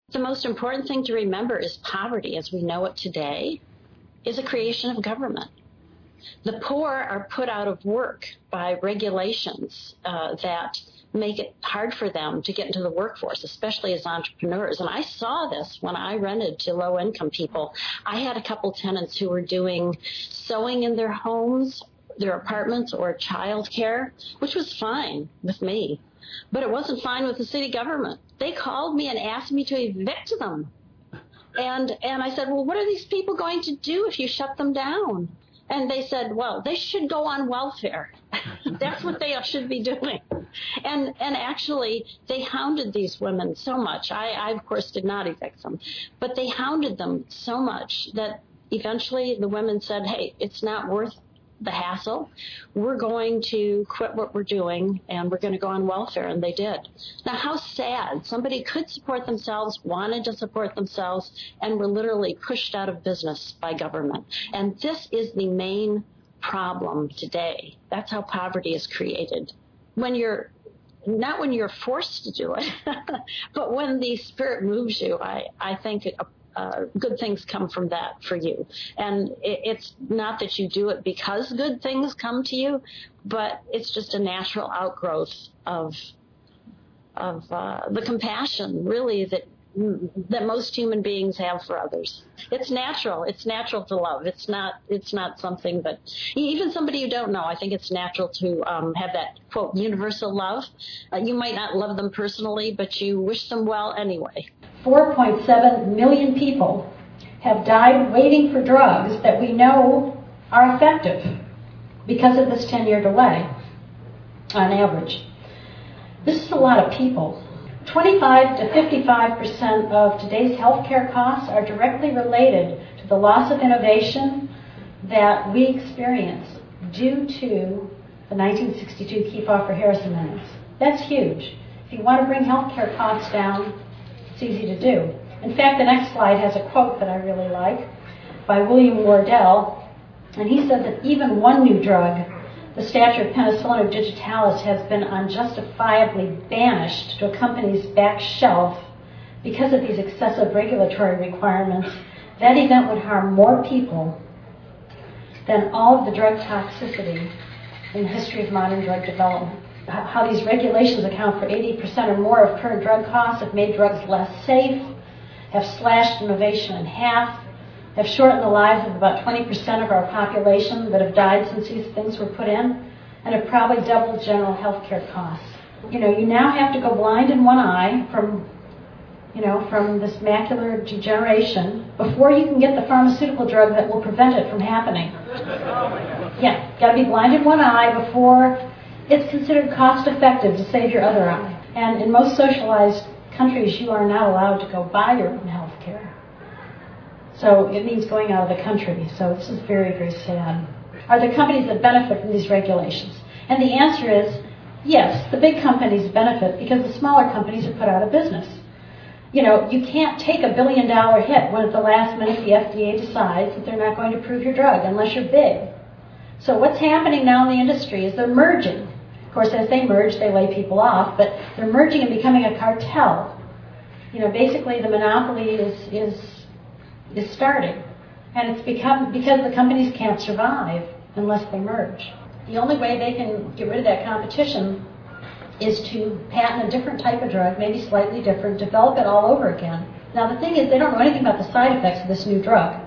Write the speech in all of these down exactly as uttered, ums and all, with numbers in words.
The most important thing to remember is poverty as we know it today is a creation of government. The poor are put out of work by regulations uh, that make it hard for them to get into the workforce, especially as entrepreneurs. And I saw this when I rented to low-income people. I had a couple tenants who were doing sewing in their homes, their apartments, or child care, which was fine with me. But it wasn't fine with the city government. They called me and asked me to evict them. And and I said, well, what are these people going to do if you shut them down? And they said, well, they should go on welfare. That's what they should be doing. And and actually, they hounded these women so much. I, I, of course, did not evict them. But they hounded them so much that eventually the women said, hey, it's not worth the hassle. We're going to quit what we're doing, and we're going to go on welfare, and they did. Now, how sad. Somebody could support themselves, wanted to support themselves, and were literally pushed out of business by government. And this is the main problem today. That's how poverty is created. When you're, not when you're forced to do it, but when the spirit moves you, I, I think it, Uh, good things come from that for you. And it, it's not that you do it because good things come to you, but it's just a natural outgrowth of of uh, the compassion, really, that that most human beings have for others. It's natural. It's natural to love. It's not It's not something that, even somebody you don't know, I think it's natural to um, have that, quote, universal love. Uh, you might not love them personally, but you wish them well anyway. four point seven million people have died waiting for drugs that we know are effective because of this ten-year delay on average. This is a lot of people. twenty-five to fifty-five percent of today's healthcare costs are directly related to the loss of innovation that we experience due to the nineteen sixty-two Kefauver-Harris amendments. That's huge. If you want to bring healthcare costs down, it's easy to do. In fact, the next slide has a quote that I really like by William Wardell, and he said that even one new drug, the stature of penicillin or digitalis, has been unjustifiably banished to a company's back shelf because of these excessive regulatory requirements. That event would harm more people than all of the drug toxicity in the history of modern drug development. How these regulations account for eighty percent or more of current drug costs, have made drugs less safe, have slashed innovation in half, have shortened the lives of about twenty percent of our population that have died since these things were put in, and have probably doubled general health care costs. You know, you now have to go blind in one eye from, you know, from this macular degeneration before you can get the pharmaceutical drug that will prevent it from happening. Yeah, got to be blind in one eye before it's considered cost-effective to save your other eye. And in most socialized countries, you are not allowed to go buy your own health care. So it means going out of the country. So this is very, very sad. Are there companies that benefit from these regulations? And the answer is yes, the big companies benefit because the smaller companies are put out of business. You know, you can't take a billion-dollar hit when at the last minute the F D A decides that they're not going to approve your drug unless you're big. So what's happening now in the industry is they're merging. Of course, as they merge, they lay people off, but they're merging and becoming a cartel. You know, basically the monopoly is is is starting, and it's become because the companies can't survive unless they merge. The only way they can get rid of that competition is to patent a different type of drug, maybe slightly different, develop it all over again. Now the thing is, they don't know anything about the side effects of this new drug.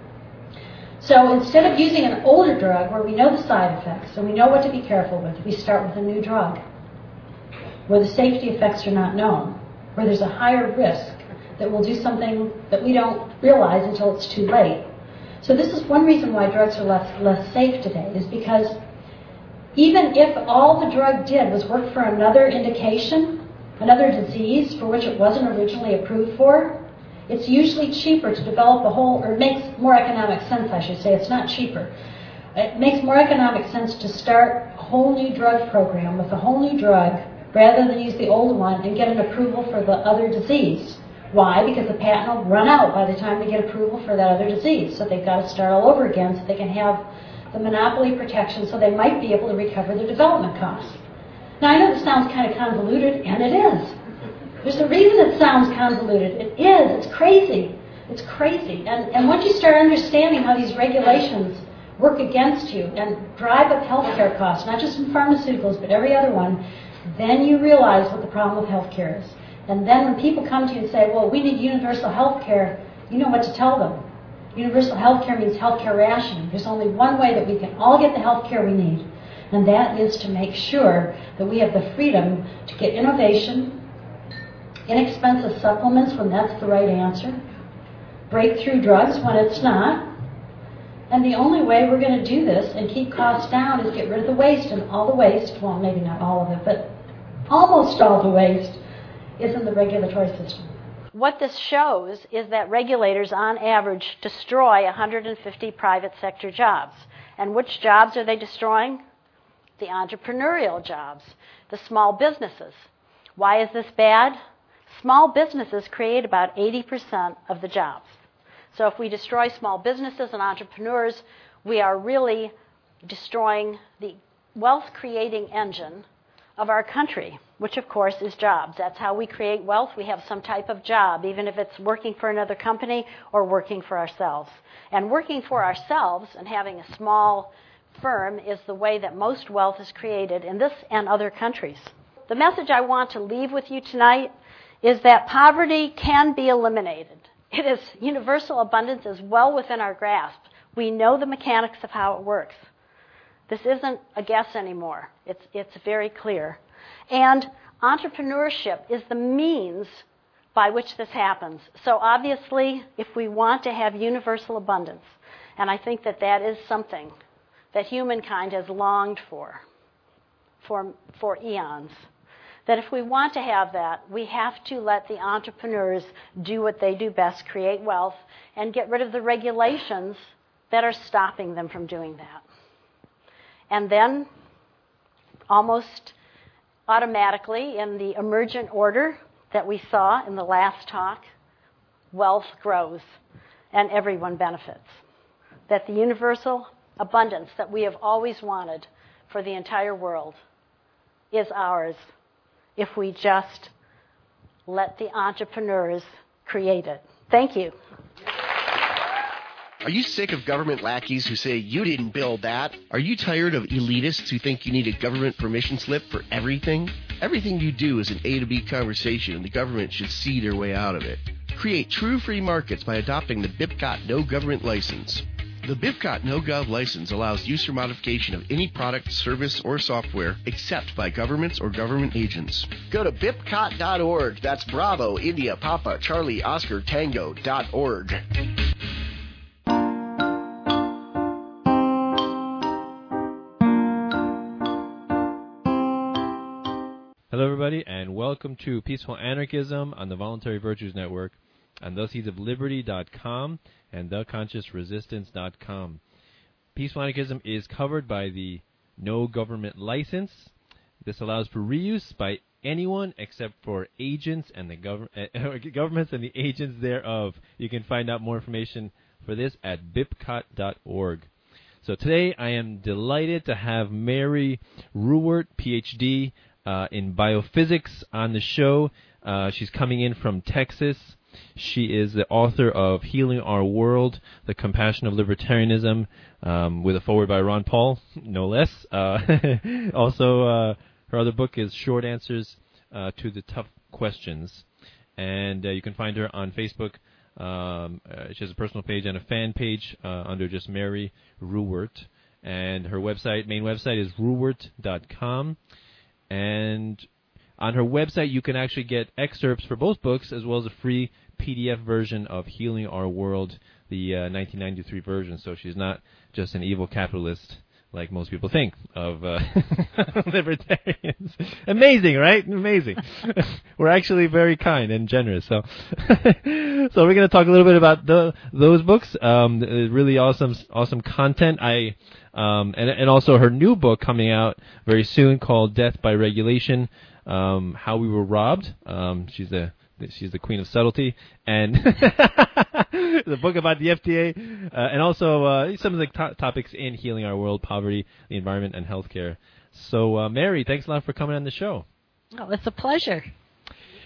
So instead of using an older drug where we know the side effects and we know what to be careful with, we start with a new drug where the safety effects are not known, where there's a higher risk that will do something that we don't realize until it's too late. So this is one reason why drugs are less, less safe today, is because even if all the drug did was work for another indication, another disease for which it wasn't originally approved for, it's usually cheaper to develop a whole, or it makes more economic sense, I should say. It's not cheaper. It makes more economic sense to start a whole new drug program with a whole new drug rather than use the old one and get an approval for the other disease. Why? Because the patent will run out by the time they get approval for that other disease. So they've got to start all over again so they can have the monopoly protection so they might be able to recover their development costs. Now, I know this sounds kind of convoluted, and it is. There's a reason it sounds convoluted. It is. It's crazy. It's crazy. And, and once you start understanding how these regulations work against you and drive up healthcare costs, not just in pharmaceuticals, but every other one, then you realize what the problem with healthcare is. And then when people come to you and say, well, we need universal health care, you know what to tell them. Universal health care means health care rationing. There's only one way that we can all get the health care we need, and that is to make sure that we have the freedom to get innovation, inexpensive supplements when that's the right answer, breakthrough drugs when it's not. And the only way we're going to do this and keep costs down is get rid of the waste, and all the waste, well, maybe not all of it, but almost all the waste is in the regulatory system. What this shows is that regulators, on average, destroy one hundred fifty private sector jobs. And which jobs are they destroying? The entrepreneurial jobs, the small businesses. Why is this bad? Small businesses create about eighty percent of the jobs. So if we destroy small businesses and entrepreneurs, we are really destroying the wealth-creating engine of our country, which of course is jobs. That's how we create wealth. We have some type of job, even if it's working for another company or working for ourselves. And working for ourselves and having a small firm is the way that most wealth is created in this and other countries. The message I want to leave with you tonight is that poverty can be eliminated. It is universal abundance is well within our grasp. We know the mechanics of how it works. This isn't a guess anymore. It's, it's very clear. And entrepreneurship is the means by which this happens. So obviously, if we want to have universal abundance, and I think that that is something that humankind has longed for, for, for eons, that if we want to have that, we have to let the entrepreneurs do what they do best, create wealth, and get rid of the regulations that are stopping them from doing that. And then, almost automatically, in the emergent order that we saw in the last talk, wealth grows and everyone benefits. That the universal abundance that we have always wanted for the entire world is ours if we just let the entrepreneurs create it. Thank you. Are you sick of government lackeys who say you didn't build that? Are you tired of elitists who think you need a government permission slip for everything? Everything you do is an A to B conversation, and the government should see their way out of it. Create true free markets by adopting the B I P C O T No Government License. The B I P C O T No Gov license allows use or modification of any product, service, or software except by governments or government agents. Go to B I P C O T dot org. That's Bravo, India, Papa, Charlie, Oscar, Tango dot org. Hello, everybody, and welcome to Peaceful Anarchism on the Voluntary Virtues Network on the seeds of liberty dot com and the conscious resistance dot com. Peaceful Anarchism is covered by the No Government License. This allows for reuse by anyone except for agents and the gov- uh, governments and the agents thereof. You can find out more information for this at B I P C O T dot org. So today I am delighted to have Mary Ruwart, P H D, Uh, in biophysics on the show. Uh, she's coming in from Texas. She is the author of Healing Our World, The Compassion of Libertarianism, um, with a foreword by Ron Paul, no less. Uh, also, uh, her other book is Short Answers uh, to the Tough Questions. And uh, you can find her on Facebook. Um, uh, she has a personal page and a fan page uh, under just Mary Ruwart. And her website, main website is ruwart dot com. And on her website, you can actually get excerpts for both books, as well as a free P D F version of Healing Our World, the uh, nineteen ninety-three version. So she's not just an evil capitalist like most people think of uh, libertarians. Amazing, right? Amazing. We're actually very kind and generous. So, so we're going to talk a little bit about the, those books. Um, really awesome, awesome content. I. Um, and, and also her new book coming out very soon called Death by Regulation, um, How We Were Robbed. Um, she's the she's the queen of subtlety. And the book about the F D A, uh, and also uh, some of the to- topics in Healing Our World, poverty, the environment, and healthcare. So, uh, Mary, thanks a lot for coming on the show. Oh, it's a pleasure.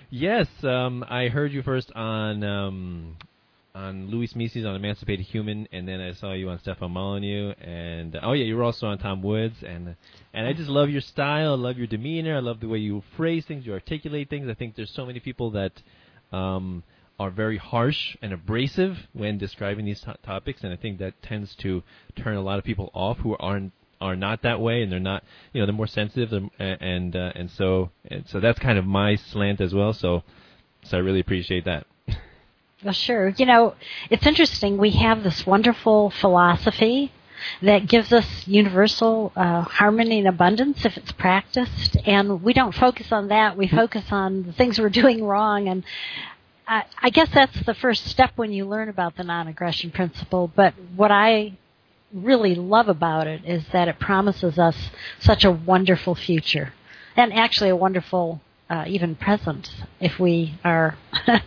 Yes, um, I heard you first on um, on Louis Mises on Emancipated Human, and then I saw you on Stefan Molyneux, and oh yeah, you were also on Tom Woods, and and I just love your style, I love your demeanor, I love the way you phrase things, you articulate things. I think there's so many people that um, are very harsh and abrasive when describing these to- topics, and I think that tends to turn a lot of people off who aren't are not that way, and they're not, you know, they're more sensitive, and and, uh, and so and so that's kind of my slant as well. So, so I really appreciate that. Well, sure. You know, it's interesting. We have this wonderful philosophy that gives us universal uh, harmony and abundance if it's practiced, and we don't focus on that. We focus on the things we're doing wrong, and I, I guess that's the first step when you learn about the non-aggression principle. But what I really love about it is that it promises us such a wonderful future, and actually a wonderful uh, even present if we are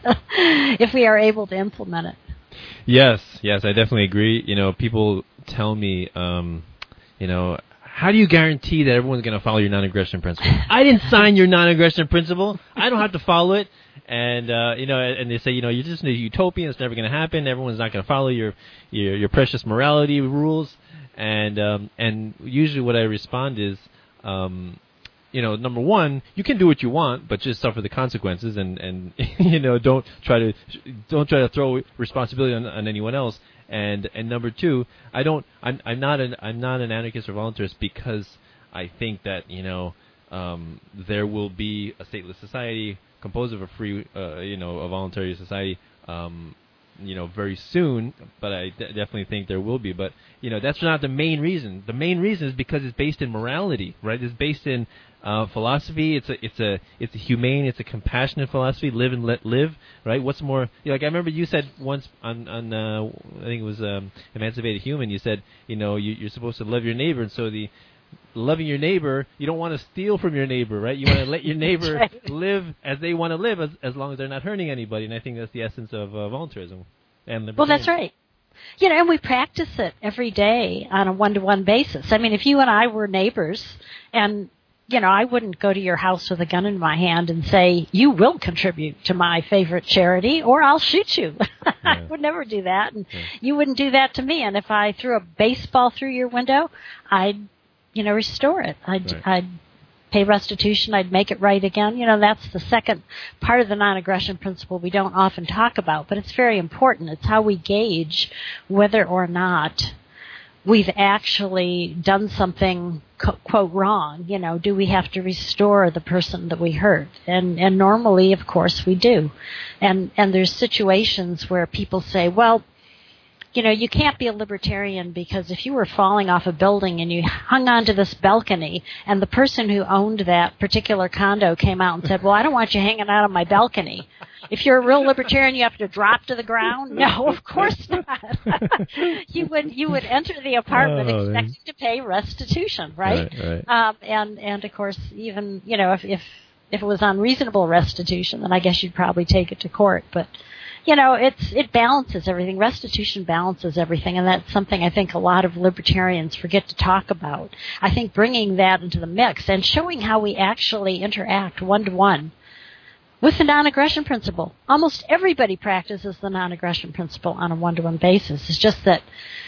if we are able to implement it. Yes, yes, I definitely agree. You know, people tell me, um, you know, how do you guarantee that everyone's going to follow your non-aggression principle? I didn't sign your non-aggression principle. I don't have to follow it. And, uh, you know, and they say, you know, you're just in a utopia. It's never going to happen. Everyone's not going to follow your, your, your precious morality rules. And, um, and usually what I respond is, um, you know, number one, you can do what you want, but just suffer the consequences, and, and you know, don't try to don't try to throw responsibility on, on anyone else. And and number two, I don't, I'm I'm not an I'm not an anarchist or voluntarist because I think that, you know, um, there will be a stateless society composed of a free, uh, you know, a voluntary society, um, you know, very soon. But I d- definitely think there will be. But you know, that's not the main reason. The main reason is because it's based in morality, right? It's based in uh, philosophy. It's a it's a it's a humane, it's a compassionate philosophy. Live and let live, right? What's more, you know, like I remember you said once on on uh, I think it was um, Emancipated Human. You said, you know, you, you're supposed to love your neighbor, and so the loving your neighbor, you don't want to steal from your neighbor, right? You want to let your neighbor right. live as they want to live, as, as long as they're not hurting anybody. And I think that's the essence of uh, voluntarism and libertarianism. Well, that's right. You know, and we practice it every day on a one-to-one basis. I mean, if you and I were neighbors, and, you know, I wouldn't go to your house with a gun in my hand and say, you will contribute to my favorite charity, or I'll shoot you. Yeah. I would never do that, and yeah. You wouldn't do that to me. And if I threw a baseball through your window, I'd you know, restore it. I'd, right. I'd pay restitution. I'd make it right again. You know, that's the second part of the non-aggression principle we don't often talk about, but it's very important. It's how we gauge whether or not we've actually done something, quote, wrong. You know, do we have to restore the person that we hurt? And and normally, of course, we do. And and there's situations where people say, well, you know, you can't be a libertarian because if you were falling off a building and you hung onto this balcony and the person who owned that particular condo came out and said, well, I don't want you hanging out on my balcony. If you're a real libertarian, you have to drop to the ground? No, of course not. you would you would enter the apartment oh, expecting man. to pay restitution, right? Right, right. Um, and, and, of course, even, you know, if, if, if it was unreasonable restitution, then I guess you'd probably take it to court. But you know, it's it balances everything. Restitution balances everything, and that's something I think a lot of libertarians forget to talk about. I think bringing that into the mix and showing how we actually interact one-to-one with the non-aggression principle. Almost everybody practices the non-aggression principle on a one-to-one basis. It's just that,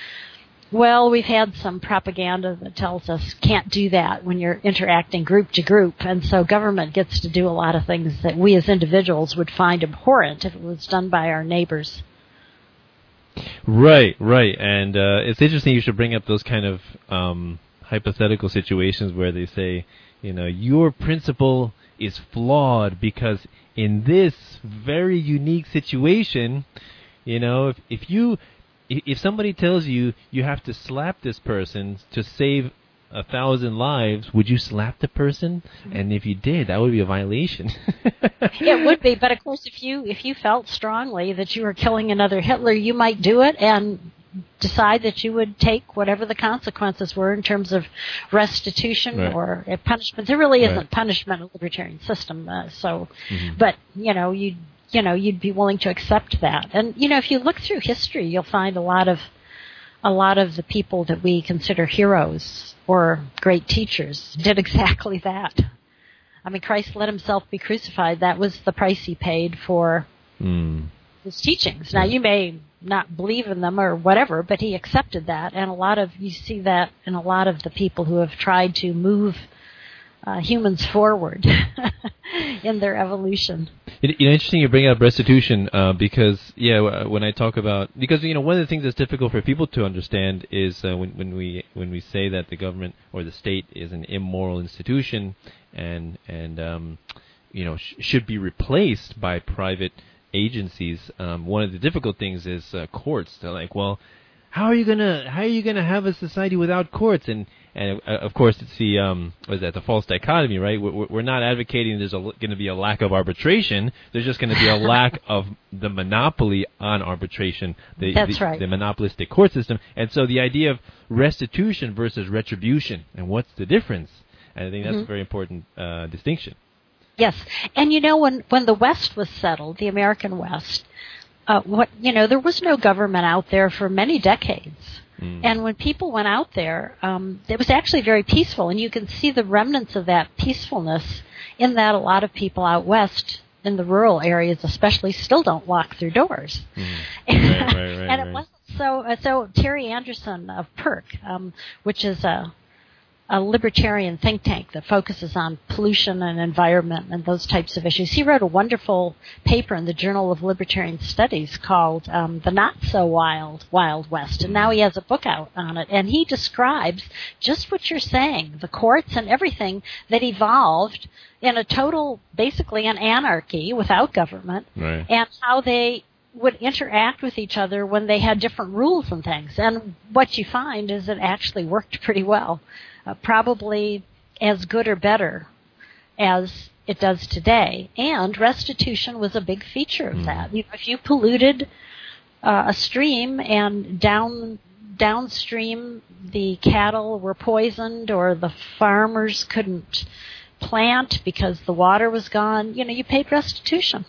well, we've had some propaganda that tells us can't do that when you're interacting group to group, and so government gets to do a lot of things that we as individuals would find abhorrent if it was done by our neighbors. Right, right, and uh, it's interesting you should bring up those kind of um, hypothetical situations where they say, you know, your principle is flawed because in this very unique situation, you know, if, if you... If somebody tells you you have to slap this person to save a thousand lives, would you slap the person? And if you did, that would be a violation. It would be, but of course, if you if you felt strongly that you were killing another Hitler, you might do it and decide that you would take whatever the consequences were in terms of restitution right. or punishment. There really isn't right. punishment in the libertarian system, uh, so. Mm-hmm. But you know you. you know, you'd be willing to accept that. And, you know, if you look through history, you'll find a lot of a lot of the people that we consider heroes or great teachers did exactly that. I mean, Christ let himself be crucified. That was the price he paid for Mm. his teachings. Now, you may not believe in them or whatever, but he accepted that. And a lot of, you see that in a lot of the people who have tried to move uh, humans forward in their evolution. You know, interesting you bring up restitution uh, because, yeah, when I talk about, because, you know, one of the things that's difficult for people to understand is uh, when, when we when we say that the government or the state is an immoral institution and, and um, you know, sh- should be replaced by private agencies, um, one of the difficult things is uh, courts. They're like, well, how are you gonna how are you gonna have a society without courts? And and uh, of course it's the um what is that the false dichotomy, right? We're, we're not advocating there's going to be a lack of arbitration. There's just going to be a lack of the monopoly on arbitration. The, That's the, right. The monopolistic court system. And so the idea of restitution versus retribution, and what's the difference? And I think that's Mm-hmm. a very important uh, distinction. Yes, and you know, when when the West was settled, the American West, uh, what you know, there was no government out there for many decades. Mm. And when people went out there, um, it was actually very peaceful, and you can see the remnants of that peacefulness in that a lot of people out west, in the rural areas especially, still don't lock their doors. Mm. Right, right, right, and it right. wasn't so. Uh, so Terry Anderson of PERC, um, which is a a libertarian think tank that focuses on pollution and environment and those types of issues. He wrote a wonderful paper in the Journal of Libertarian Studies called um, The Not So Wild Wild West, and now he has a book out on it. And he describes just what you're saying, the courts and everything that evolved in a total, basically an anarchy without government, Right. and how they would interact with each other when they had different rules and things. And what you find is it actually worked pretty well. Uh, probably as good or better as it does today. And restitution was a big feature of Mm. that. You know, if you polluted uh, a stream and down downstream the cattle were poisoned or the farmers couldn't plant because the water was gone, you know, you paid restitution.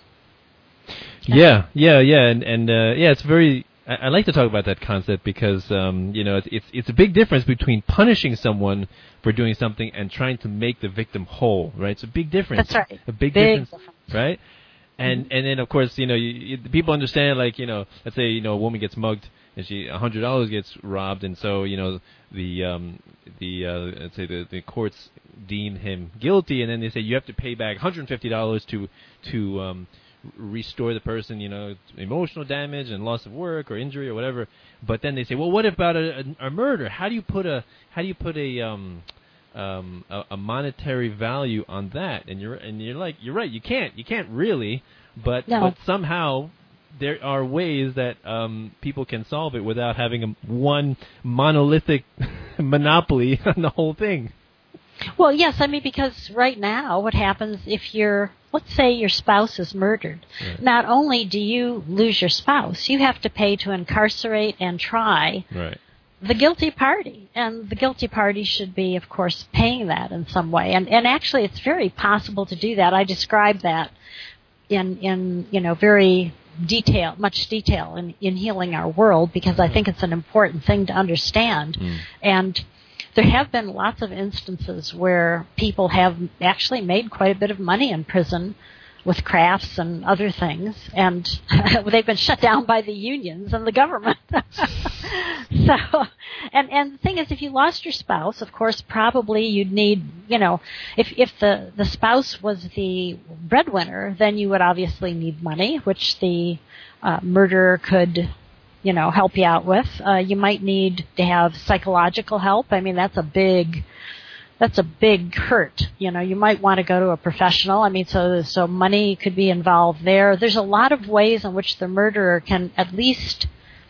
Yeah, yeah, yeah, and and uh, yeah, it's very. I, I like to talk about that concept because um, you know it's, it's it's a big difference between punishing someone for doing something and trying to make the victim whole, right? It's a big difference. That's right. A big, Big difference, difference. right? And Mm-hmm. and then of course you know you, you, people understand, like, you know, let's say, you know, a woman gets mugged and she a hundred dollars gets robbed, and so, you know, the um, the uh, let's say the, the courts deem him guilty, and then they say you have to pay back one hundred fifty dollars to to um, restore the person, you know, emotional damage and loss of work or injury or whatever. But then they say, well, what about a, a, a murder? How do you put a how do you put a um, um, a, a monetary value on that? And you're and you're like, you're right, you can't you can't really, but No. but somehow there are ways that um, people can solve it without having a one monolithic monopoly on the whole thing. Well, yes, I mean, because right now what happens if you're, let's say your spouse is murdered, Right. not only do you lose your spouse, you have to pay to incarcerate and try Right. the guilty party. And the guilty party should be, of course, paying that in some way. And, and actually, it's very possible to do that. I describe that in, in you know, very detail, much detail in, in Healing Our World, because I think it's an important thing to understand. Mm. And there have been lots of instances where people have actually made quite a bit of money in prison with crafts and other things, and they've been shut down by the unions and the government. so, and and the thing is, if you lost your spouse, of course, probably you'd need, you know, if if the the spouse was the breadwinner, then you would obviously need money, which the uh, murderer could, you know, help you out with. Uh, you might need to have psychological help. I mean, that's a big, that's a big hurt. You know, you might want to go to a professional. I mean, so so money could be involved there. There's a lot of ways in which the murderer can at least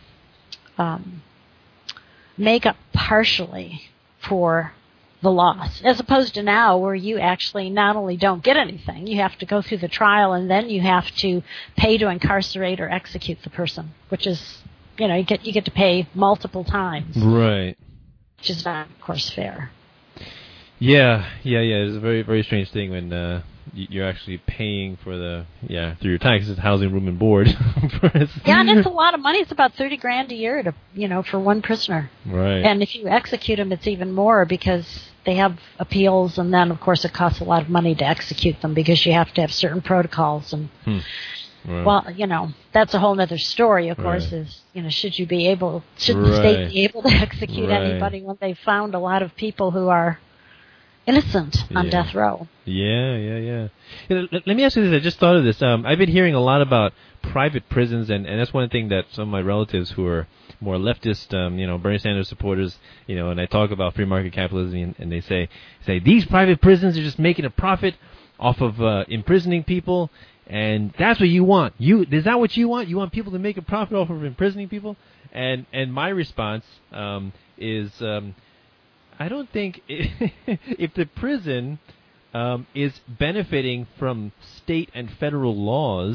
um, make up partially for the loss, as opposed to now where you actually not only don't get anything, you have to go through the trial and then you have to pay to incarcerate or execute the person, which is, you know, you get you get to pay multiple times, Right. which is not, of course, fair. Yeah, yeah, yeah. It's a very, very strange thing when uh, y- you're actually paying for the, yeah, through your taxes, housing, room, and board. Yeah, and it's a lot of money. It's about thirty grand a year to, you know, for one prisoner. Right. And if you execute them, it's even more because they have appeals, and then, of course, it costs a lot of money to execute them because you have to have certain protocols. And, hmm. Right. well, you know, that's a whole other story, of course, right. is, you know, should you be able, should right. the state be able to execute right. anybody when they've found a lot of people who are innocent on yeah. death row? Yeah, yeah, yeah. You know, let, let me ask you this. I just thought of this. Um, I've been hearing a lot about private prisons, and, and that's one thing that some of my relatives who are more leftist, um, you know, Bernie Sanders supporters, you know, and I talk about free market capitalism, and, and they say, say these private prisons are just making a profit off of uh, imprisoning people, and that's what you want. You is that what you want? You want people to make a profit off of imprisoning people? And and my response um, is, um, I don't think it, if the prison um, is benefiting from state and federal laws,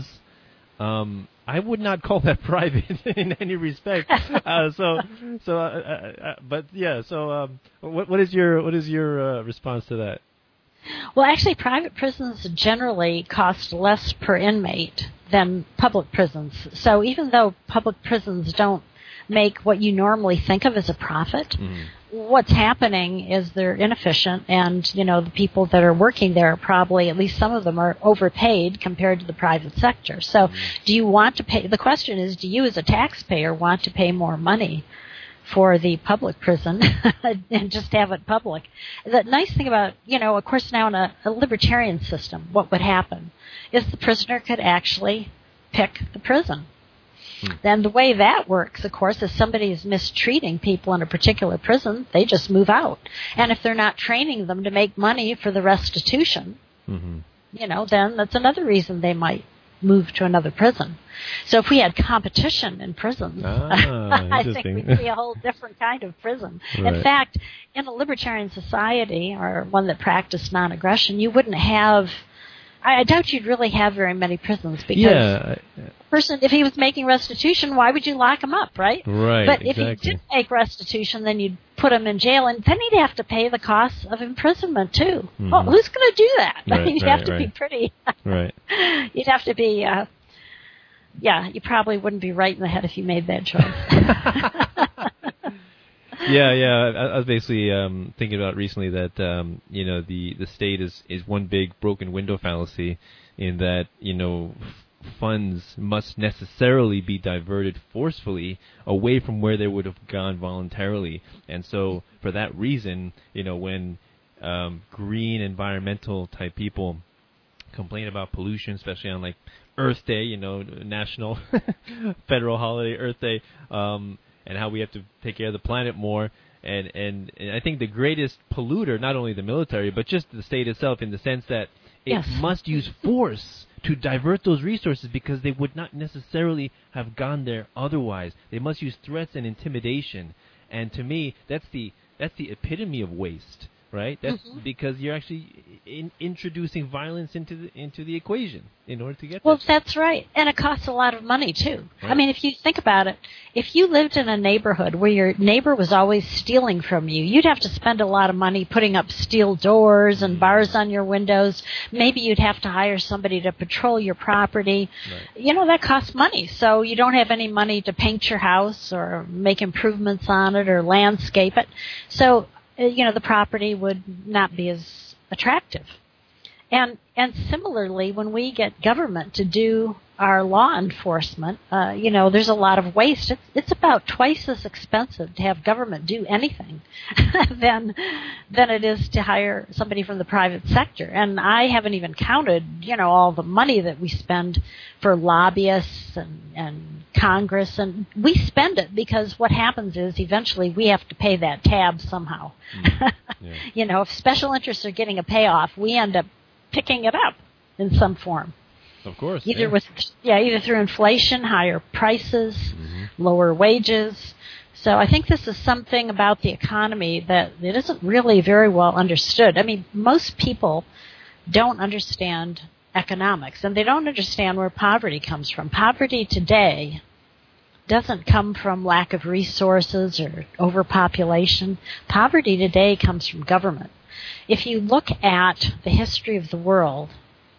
um, I would not call that private in any respect. Uh, so, so, uh, uh, uh, but yeah. So, um, what, what is your what is your uh, response to that? Well, actually, private prisons generally cost less per inmate than public prisons. So, even though public prisons don't make what you normally think of as a profit, mm-hmm. what's happening is they're inefficient, and, you know, the people that are working there are probably, at least some of them, are overpaid compared to the private sector. So mm-hmm. do you want to pay, the question is, do you as a taxpayer want to pay more money for the public prison and just have it public? The nice thing about, you know, of course now in a, a libertarian system, what would happen is the prisoner could actually pick the prison. Hmm. Then the way that works, of course, is somebody is mistreating people in a particular prison, they just move out. And if they're not training them to make money for the restitution, mm-hmm. you know, then that's another reason they might move to another prison. So if we had competition in prisons, ah, I think we'd see a whole different kind of prison. Right. In fact, in a libertarian society, or one that practiced non-aggression, you wouldn't have, I doubt you'd really have very many prisons, because yeah. a person, if he was making restitution, why would you lock him up, right? Right. But exactly. if he didn't make restitution, then you'd put him in jail, and then he'd have to pay the costs of imprisonment too. Mm-hmm. Well, who's going to do that? Right, you'd right, have to right. be pretty. right. You'd have to be. Uh, yeah, you probably wouldn't be right in the head if you made that choice. Yeah, yeah. I, I was basically um, thinking about recently that um, you know the, the state is, is one big broken window fallacy, in that, you know, f- funds must necessarily be diverted forcefully away from where they would have gone voluntarily, and so for that reason, you know, when um, green environmental type people complain about pollution, especially on like Earth Day, you know, national federal holiday Earth Day. Um, and how we have to take care of the planet more. And, and, and I think the greatest polluter, not only the military, but just the state itself, in the sense that it yes. must use force to divert those resources, because they would not necessarily have gone there otherwise. They must use threats and intimidation. And to me, that's the that's the epitome of waste, right? That's mm-hmm. because you're actually in, introducing violence into the, into the equation in order to get well, there. That's right. And it costs a lot of money, too. Right. I mean, if you think about it, if you lived in a neighborhood where your neighbor was always stealing from you, you'd have to spend a lot of money putting up steel doors and bars on your windows. Maybe you'd have to hire somebody to patrol your property. Right. You know, that costs money. So you don't have any money to paint your house or make improvements on it or landscape it. So, you know, the property would not be as attractive. And and similarly, when we get government to do our law enforcement, uh, you know, there's a lot of waste. It's it's about twice as expensive to have government do anything than than it is to hire somebody from the private sector. And I haven't even counted, you know, all the money that we spend for lobbyists and, and Congress. And we spend it because what happens is eventually we have to pay that tab somehow. Mm. Yeah. You know, if special interests are getting a payoff, we end up picking it up in some form. Of course. Either yeah. with yeah, either through inflation, higher prices, mm-hmm. lower wages. So I think this is something about the economy that it isn't really very well understood. I mean, most people don't understand economics, and they don't understand where poverty comes from. Poverty today doesn't come from lack of resources or overpopulation. Poverty today comes from government. If you look at the history of the world,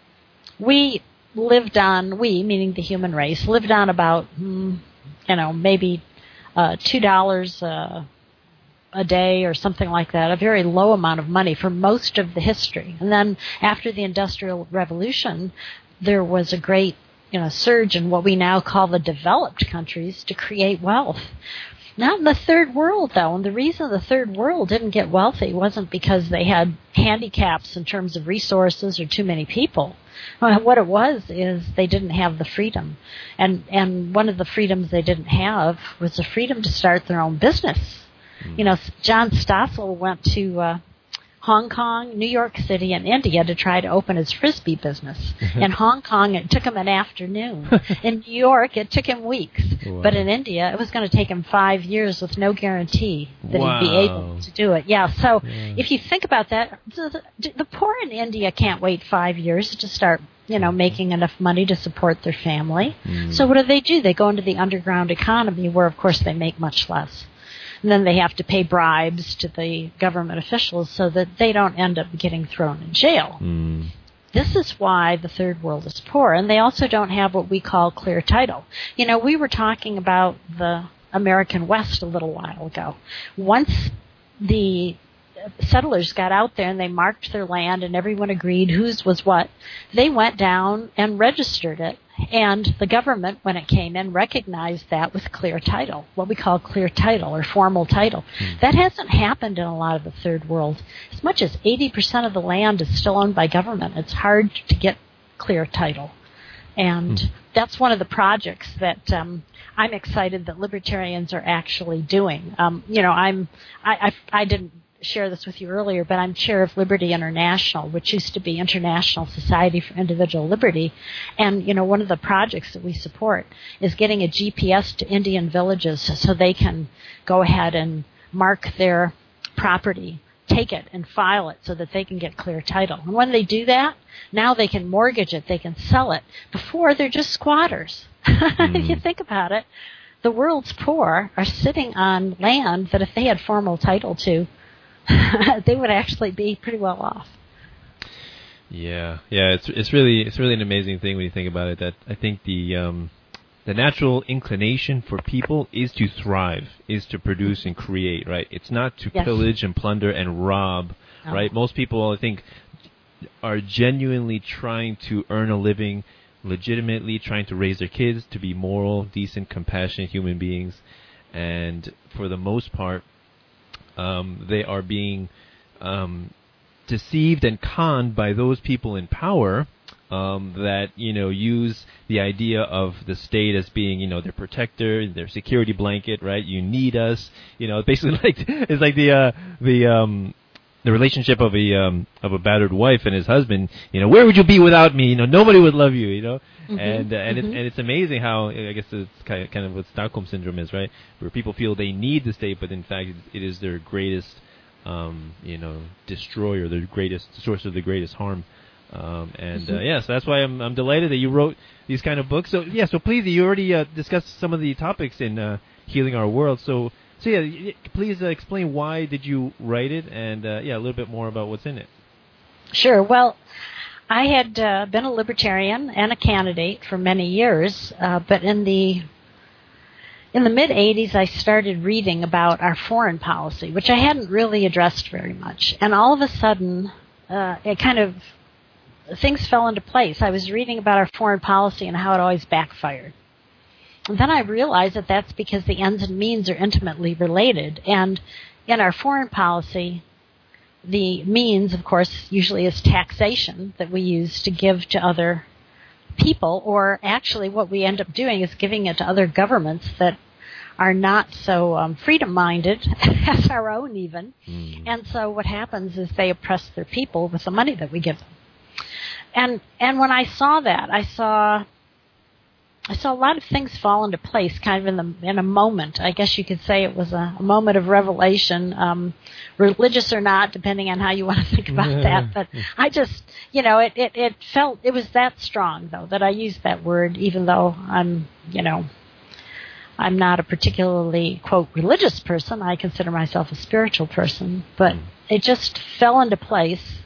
we lived on, we, meaning the human race, lived on about, you know, maybe uh, two dollars uh, a day or something like that, a very low amount of money for most of the history. And then after the Industrial Revolution, there was a great, you know, surge in what we now call the developed countries to create wealth. Not in the third world, though, and the reason the third world didn't get wealthy wasn't because they had handicaps in terms of resources or too many people. What it was is they didn't have the freedom. And, and one of the freedoms they didn't have was the freedom to start their own business. You know, John Stossel went to uh, Hong Kong, New York City, and India to try to open his Frisbee business. In Hong Kong, it took him an afternoon. In New York, it took him weeks. Wow. But in India, it was going to take him five years with no guarantee that wow. he'd be able to do it. Yeah, so yeah. if you think about that, the, the poor in India can't wait five years to start, you know, making enough money to support their family. Mm. So what do they do? They go into the underground economy where, of course, they make much less. And then they have to pay bribes to the government officials so that they don't end up getting thrown in jail. Mm. This is why the third world is poor. And they also don't have what we call clear title. You know, we were talking about the American West a little while ago. Once the settlers got out there and they marked their land and everyone agreed whose was what, they went down and registered it. And the government, when it came in, recognized that with clear title, what we call clear title or formal title. Mm. That hasn't happened in a lot of the third world. As much as eighty percent of the land is still owned by government. It's hard to get clear title. And mm. that's one of the projects that um, I'm excited that libertarians are actually doing. Um, you know, I'm I, I, I didn't share this with you earlier, but I'm chair of Liberty International, which used to be International Society for Individual Liberty. And, you know, one of the projects that we support is getting a G P S to Indian villages so they can go ahead and mark their property, take it and file it so that they can get clear title. And when they do that, now they can mortgage it, they can sell it. Before, they're just squatters. Mm. If you think about it, the world's poor are sitting on land that if they had formal title to, they would actually be pretty well off. Yeah, yeah, it's it's really it's really an amazing thing when you think about it. That I think the um, the natural inclination for people is to thrive, is to produce and create. Right? It's not to yes. pillage and plunder and rob. Oh. Right? Most people, I think, are genuinely trying to earn a living, legitimately trying to raise their kids to be moral, decent, compassionate human beings, and for the most part, Um, they are being um, deceived and conned by those people in power um, that, you know, use the idea of the state as being, you know, their protector, their security blanket, right? You need us, you know, basically like it's like the uh, the um, the relationship of a um, of a battered wife and his husband. You know, where would you be without me? You know, nobody would love you. You know. Mm-hmm. And uh, and, mm-hmm. it's, and it's amazing how, I guess it's kind of, kind of what Stockholm Syndrome is, right? Where people feel they need the state, but in fact it is their greatest, um, you know, destroyer, their greatest source of the greatest harm. Um, and mm-hmm. uh, yeah, so that's why I'm I'm delighted that you wrote these kind of books. So yeah, so please, you already uh, discussed some of the topics in uh, Healing Our World. So so yeah, please uh, explain why did you write it, and uh, yeah, a little bit more about what's in it. Sure. Well, I had uh, been a libertarian and a candidate for many years, uh, but in the in the mid eighties, I started reading about our foreign policy, which I hadn't really addressed very much. And all of a sudden, uh, it kind of things fell into place. I was reading about our foreign policy and how it always backfired. And then I realized that that's because the ends and means are intimately related. And in our foreign policy, the means, of course, usually is taxation that we use to give to other people, or actually what we end up doing is giving it to other governments that are not so um, freedom-minded as our own even. Mm. And so what happens is they oppress their people with the money that we give them. And and when I saw that, I saw I saw a lot of things fall into place kind of in the in a moment. I guess you could say it was a, a moment of revelation, um, religious or not, depending on how you want to think about that. But I just, you know, it, it, it felt, it was that strong, though, that I used that word, even though I'm, you know, I'm not a particularly, quote, religious person. I consider myself a spiritual person. But it just fell into place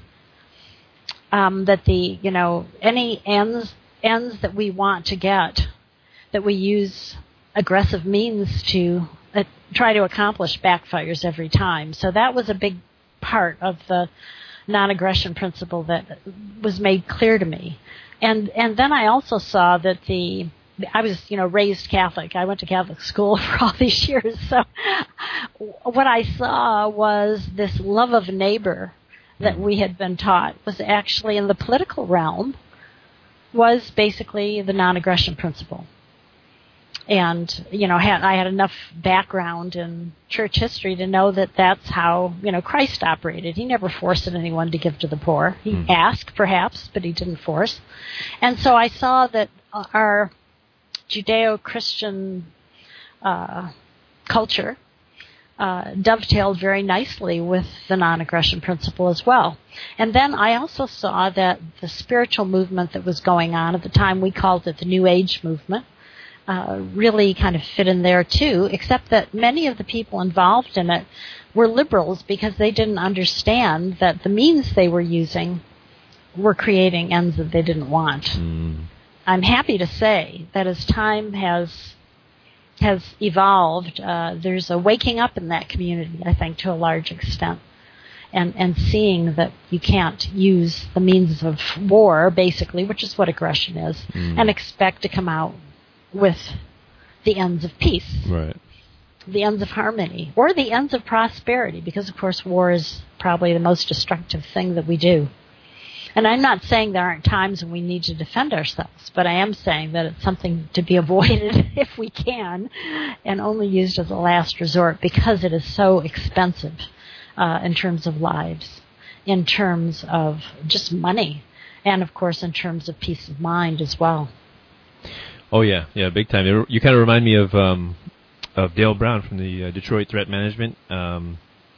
um, that the, you know, any ends ends that we want to get, that we use aggressive means to uh, try to accomplish backfires every time. So that was a big part of the non-aggression principle that was made clear to me. And and then I also saw that the I was, you know, raised Catholic. I went to Catholic school for all these years. So what I saw was this love of neighbor that we had been taught was actually in the political realm was basically the non-aggression principle. And, you know, had, I had enough background in church history to know that that's how, you know, Christ operated. He never forced anyone to give to the poor. He mm. asked, perhaps, but he didn't force. And so I saw that our Judeo-Christian uh, culture uh, dovetailed very nicely with the non-aggression principle as well. And then I also saw that the spiritual movement that was going on at the time, we called it the New Age movement, uh, really kind of fit in there too, except that many of the people involved in it were liberals because they didn't understand that the means they were using were creating ends that they didn't want. Mm. I'm happy to say that as time has has evolved, uh, there's a waking up in that community, I think, to a large extent, and and seeing that you can't use the means of war, basically, which is what aggression is, mm. and expect to come out with the ends of peace, right? The ends of harmony, or the ends of prosperity, because, of course, war is probably the most destructive thing that we do. And I'm not saying there aren't times when we need to defend ourselves, but I am saying that it's something to be avoided if we can, and only used as a last resort because it is so expensive uh, in terms of lives, in terms of just money, and, of course, in terms of peace of mind as well. Oh, yeah, yeah, big time. You kind of remind me of um, of Dale Brown from the uh, Detroit Threat Management um,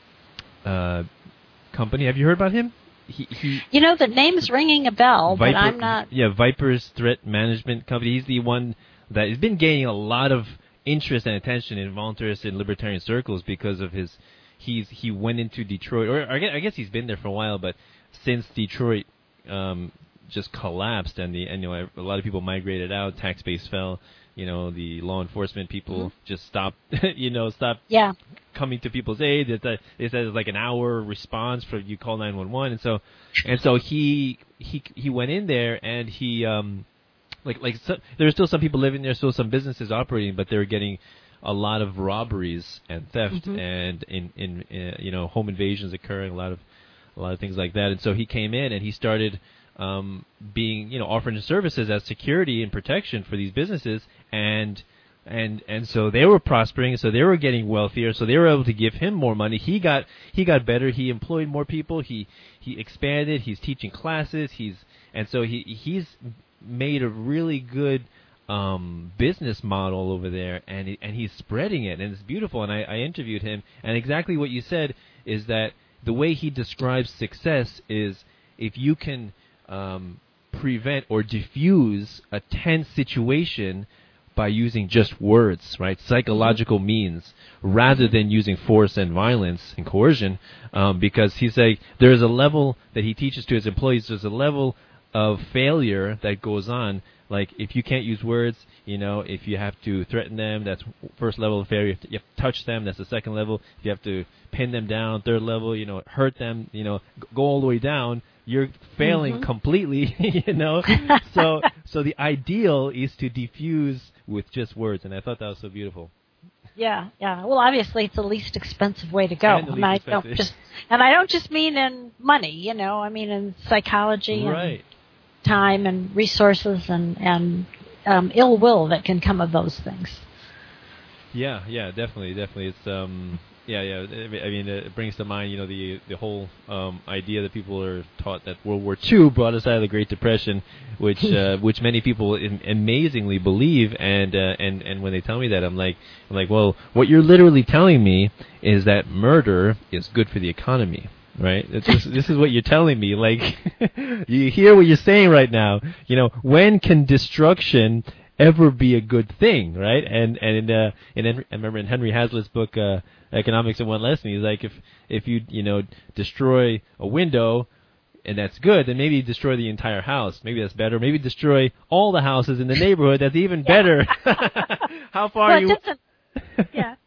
uh, Company. Have you heard about him? He, he, you know, the name's ringing a bell, Viper, but I'm not... Yeah, Viper's Threat Management Company. He's the one that has been gaining a lot of interest and attention in voluntarist and libertarian circles because of his... He's He went into Detroit, or I guess he's been there for a while, but since Detroit um, just collapsed and, the and you know, a lot of people migrated out, tax base fell, you know, the law enforcement people mm-hmm. just stopped, you know, stopped... Yeah. coming to people's aid. It, uh, it says like an hour response for you call nine one one, and so and so he he he went in there and he um like like so, there were still some people living there, still some businesses operating, but they were getting a lot of robberies and theft mm-hmm. and in in uh, you know home invasions occurring, a lot of a lot of things like that. And so he came in and he started um being you know offering services as security and protection for these businesses, and And and so they were prospering, so they were getting wealthier, so they were able to give him more money. He got he got better. He employed more people. He he expanded. He's teaching classes. He's and so he he's made a really good um, business model over there, and he, and he's spreading it, and it's beautiful. And I, I interviewed him, and exactly what you said is that the way he describes success is if you can um, prevent or diffuse a tense situation by using just words, right? Psychological means, rather than using force and violence and coercion, um, because he's like, there's a level that he teaches to his employees, there's a level of failure that goes on. Like, if you can't use words, you know, if you have to threaten them, that's first level of failure. If you have to, you have to touch them, that's the second level. If you have to pin them down, third level, you know, hurt them, you know, go all the way down, you're failing mm-hmm. completely, you know. so so the ideal is to diffuse with just words, and I thought that was so beautiful. Yeah, yeah. Well, obviously, it's the least expensive way to go. And, and I don't just, and I don't just mean in money, you know. I mean in psychology right. and time and resources and and um, ill will that can come of those things. Yeah, yeah, definitely, definitely. It's um, yeah, yeah. I mean, it brings to mind, you know, the the whole um, idea that people are taught that World War Two brought us out of the Great Depression, which uh, which many people in, amazingly believe. And uh, and and when they tell me that, I'm like, I'm like, well, what you're literally telling me is that murder is good for the economy. Right? It's just, this is what you're telling me. Like, you hear what you're saying right now. You know, when can destruction ever be a good thing, right? And and uh, in Henry, I remember in Henry Hazlitt's book, uh, Economics in One Lesson, he's like, if if you you know destroy a window, and that's good, then maybe destroy the entire house. Maybe that's better. Maybe destroy all the houses in the neighborhood. That's even better. How far well, are you? Yeah.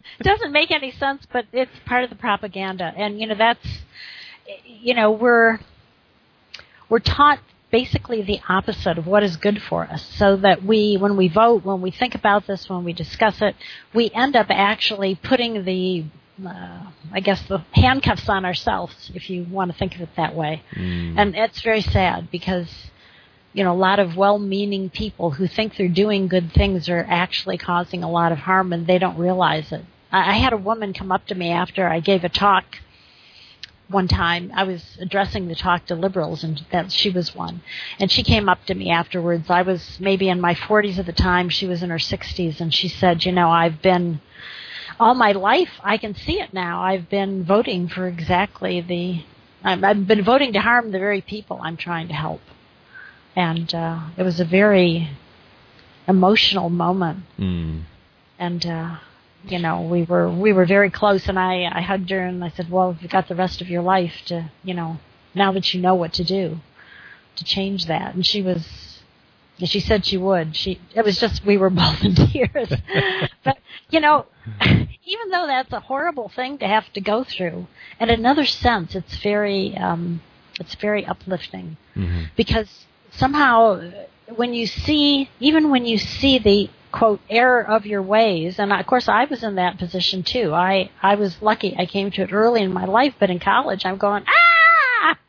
It doesn't make any sense, but it's part of the propaganda. And, you know, that's, you know, we're we're taught basically the opposite of what is good for us, so that we, when we vote, when we think about this, when we discuss it, we end up actually putting the, uh, I guess, the handcuffs on ourselves, if you want to think of it that way. Mm. And it's very sad because, you know, a lot of well-meaning people who think they're doing good things are actually causing a lot of harm, and they don't realize it. I, I had a woman come up to me after I gave a talk one time. I was addressing the talk to liberals, and that she was one. And she came up to me afterwards. I was maybe in my forties at the time. She was in her sixties, and she said, you know, I've been, all my life, I can see it now. I've been voting for exactly the, I've been voting to harm the very people I'm trying to help. And uh, it was a very emotional moment. Mm. And, uh, you know, we were we were very close, and I, I hugged her, and I said, well, you've got the rest of your life to, you know, now that you know what to do, to change that. And she was, she said she would. She, it was just, we were both in tears. But, you know, even though that's a horrible thing to have to go through, in another sense, it's very, um, it's very uplifting. Mm-hmm. Because somehow when you see, even when you see the, quote, error of your ways, and of course I was in that position too. I, I was lucky. I came to it early in my life, but in college I'm going, ah!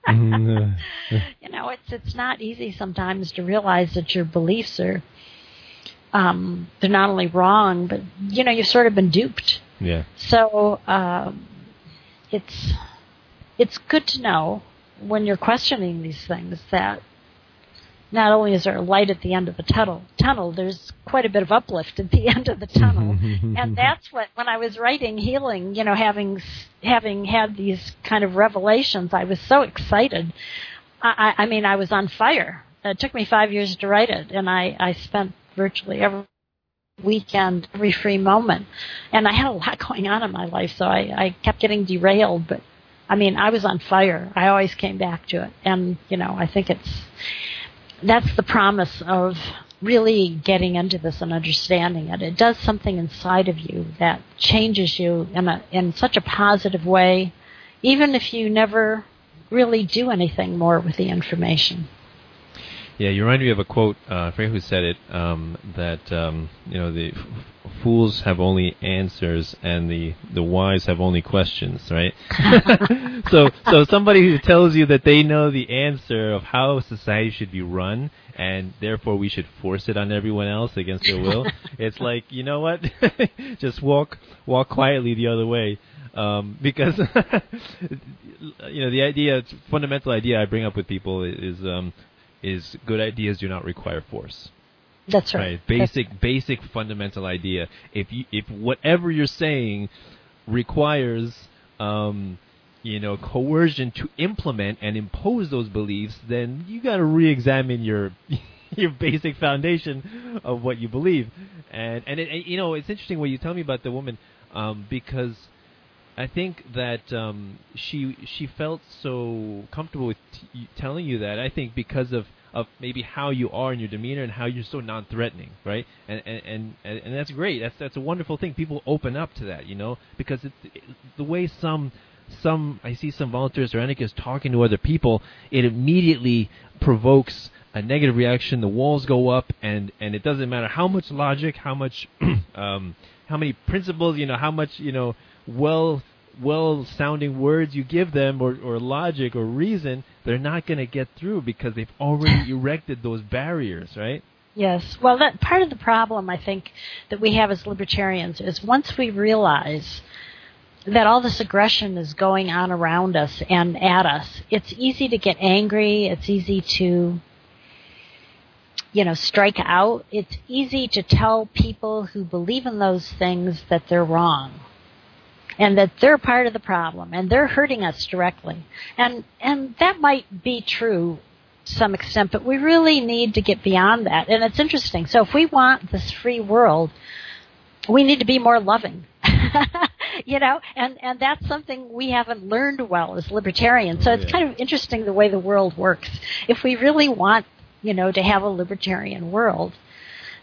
You know, it's it's not easy sometimes to realize that your beliefs are, um, they're not only wrong, but, you know, you've sort of been duped. Yeah. So um, it's it's good to know when you're questioning these things that not only is there a light at the end of the tunnel, tunnel, there's quite a bit of uplift at the end of the tunnel. And that's what, when I was writing Healing, you know, having having had these kind of revelations, I was so excited. I, I mean, I was on fire. It took me five years to write it, and I, I spent virtually every weekend, every free moment. And I had a lot going on in my life, so I, I kept getting derailed. But, I mean, I was on fire. I always came back to it. And, you know, I think it's... that's the promise of really getting into this and understanding it. It does something inside of you that changes you in a in such a positive way, even if you never really do anything more with the information. Yeah, you remind me of a quote, uh, I forget who said it, um, that, um, you know, the f- fools have only answers and the, the wise have only questions, right? so so somebody who tells you that they know the answer of how society should be run and therefore we should force it on everyone else against their will, it's like, you know what, just walk walk quietly the other way. Um, because, you know, the idea, fundamental idea I bring up with people is... Um, is good ideas do not require force. That's right. right? Basic, That's basic, fundamental idea. If you, if whatever you're saying requires, um, you know, coercion to implement and impose those beliefs, then you got to re-examine your your basic foundation of what you believe. And and it, you know, it's interesting what you tell me about the woman, um, because I think that um, she she felt so comfortable with t- telling you that. I think because of, of maybe how you are in your demeanor and how you're so non-threatening, right? And and, and, and that's great. That's that's a wonderful thing. People open up to that, you know, because it, it, the way some some I see some volunteers or anarchists talking to other people, it immediately provokes a negative reaction. The walls go up, and, and it doesn't matter how much logic, how much um, how many principles, you know, how much, you know, well well sounding words you give them or, or logic or reason, they're not going to get through because they've already erected those barriers, right? Yes. Well, that part of the problem I think that we have as libertarians is once we realize that all this aggression is going on around us and at us, it's easy to get angry, it's easy to, you know, strike out. It's easy to tell people who believe in those things that they're wrong and that they're part of the problem and they're hurting us directly. And and that might be true to some extent, but we really need to get beyond that. And it's interesting. So if we want this free world, we need to be more loving. You know, and, and that's something we haven't learned well as libertarians. So oh, it's yeah. kind of interesting the way the world works. If we really want, you know, to have a libertarian world,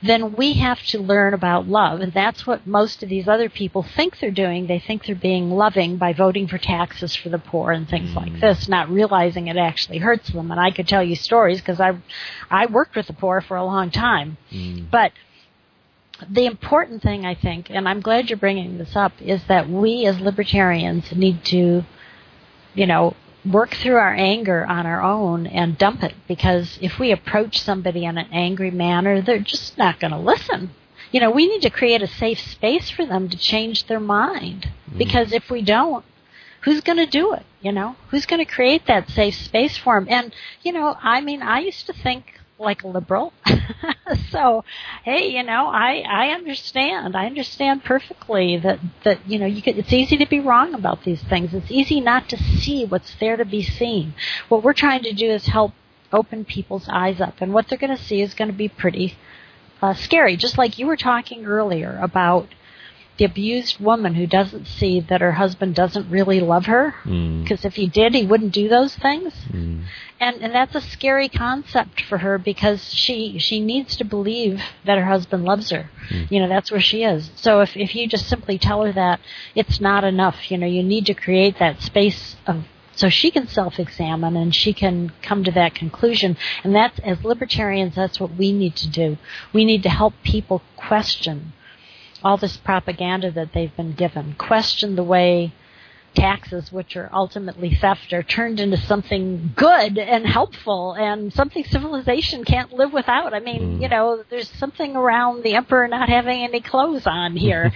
then we have to learn about love. And that's what most of these other people think they're doing. They think they're being loving by voting for taxes for the poor and things mm. like this, not realizing it actually hurts them. And I could tell you stories because I I worked with the poor for a long time. Mm. But the important thing, I think, and I'm glad you're bringing this up, is that we as libertarians need to, you know, work through our anger on our own and dump it, because if we approach somebody in an angry manner, they're just not going to listen. You know, we need to create a safe space for them to change their mind, mm. because if we don't, who's going to do it? You know, who's going to create that safe space for them? And, you know, I mean, I used to think like a liberal. So, hey, you know, I, I understand. I understand perfectly that, that you know, you could, it's easy to be wrong about these things. It's easy not to see what's there to be seen. What we're trying to do is help open people's eyes up. And what they're going to see is going to be pretty uh, scary. Just like you were talking earlier about the abused woman who doesn't see that her husband doesn't really love her, because mm. if he did, he wouldn't do those things. Mm. And and that's a scary concept for her, because she she needs to believe that her husband loves her. Mm. You know, that's where she is. So if if you just simply tell her that, it's not enough. You know, you need to create that space of so she can self-examine and she can come to that conclusion. And that's, as libertarians, that's what we need to do. We need to help people question all this propaganda that they've been given, question the way taxes, which are ultimately theft, are turned into something good and helpful and something civilization can't live without. I mean, mm. you know, there's something around the emperor not having any clothes on here.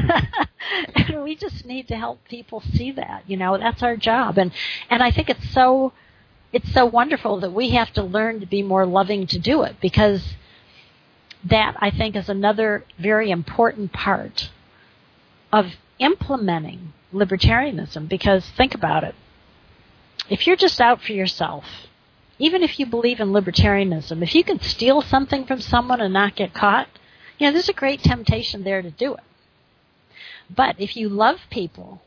And we just need to help people see that. You know, that's our job. And and I think it's so it's so wonderful that we have to learn to be more loving to do it, because that, I think, is another very important part of implementing libertarianism. Because think about it. If you're just out for yourself, even if you believe in libertarianism, if you can steal something from someone and not get caught, you know, there's a great temptation there to do it. But if you love people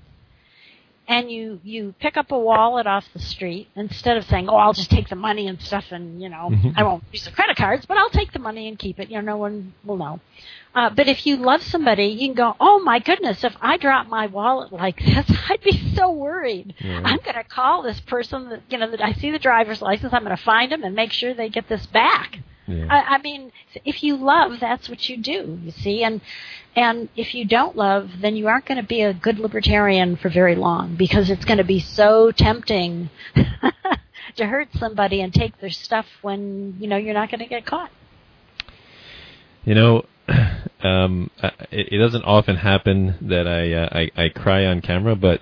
and you, you pick up a wallet off the street, instead of saying, oh, I'll just take the money and stuff and, you know, mm-hmm. I won't use the credit cards, but I'll take the money and keep it. You know, no one will know. Uh, but if you love somebody, you can go, oh, my goodness, if I drop my wallet like this, I'd be so worried. Yeah. I'm going to call this person that, you know, that I see the driver's license. I'm going to find them and make sure they get this back. Yeah. I, I mean, if you love, that's what you do, you see. And and if you don't love, then you aren't going to be a good libertarian for very long, because it's going to be so tempting to hurt somebody and take their stuff when, you know, you're not going to get caught. You know, um, it, it doesn't often happen that I, uh, I I cry on camera, but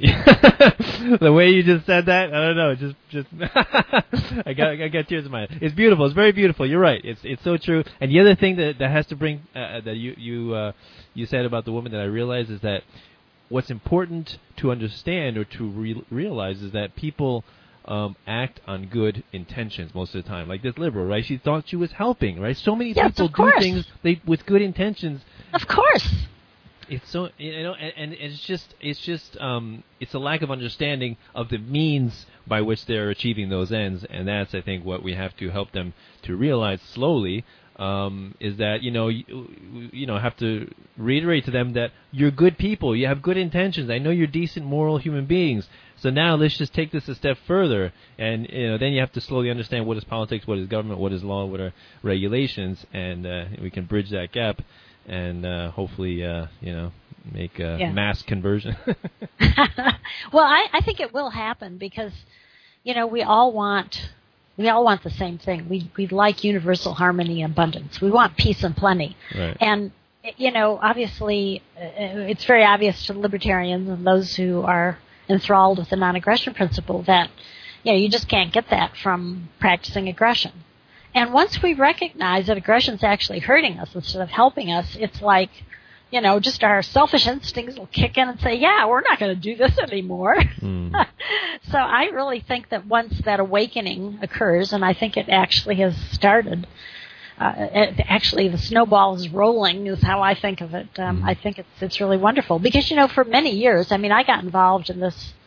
the way you just said that, I don't know, just just I got I got tears in my eyes. It's beautiful. It's very beautiful. You're right. It's it's so true. And the other thing that that has to bring uh, that you you uh, you said about the woman that I realized is that what's important to understand or to re- realize is that people Um, act on good intentions most of the time. Like this liberal, right? She thought she was helping, right? So many yes, people do things they with good intentions. Of course. It's so, you know, and, and it's just, it's just, um, it's a lack of understanding of the means by which they're achieving those ends, and that's, I think, what we have to help them to realize slowly. Um, is that, you know, you, you know, have to reiterate to them that you're good people, you have good intentions. I know you're decent, moral human beings. So now let's just take this a step further, and you know, then you have to slowly understand what is politics, what is government, what is law, what are regulations, and uh, we can bridge that gap, and uh, hopefully, uh, you know, make a yeah. mass conversion. Well, I, I think it will happen, because, you know, we all want. We all want the same thing. We we like universal harmony and abundance. We want peace and plenty. Right. And, you know, obviously, uh, it's very obvious to libertarians and those who are enthralled with the non-aggression principle that, you know, you just can't get that from practicing aggression. And once we recognize that aggression is actually hurting us instead of helping us, it's like, you know, just our selfish instincts will kick in and say, yeah, we're not going to do this anymore. Mm. So I really think that once that awakening occurs, and I think it actually has started, uh, it, actually the snowball is rolling is how I think of it. Um, mm. I think it's it's really wonderful because, you know, for many years, I mean, I got involved in this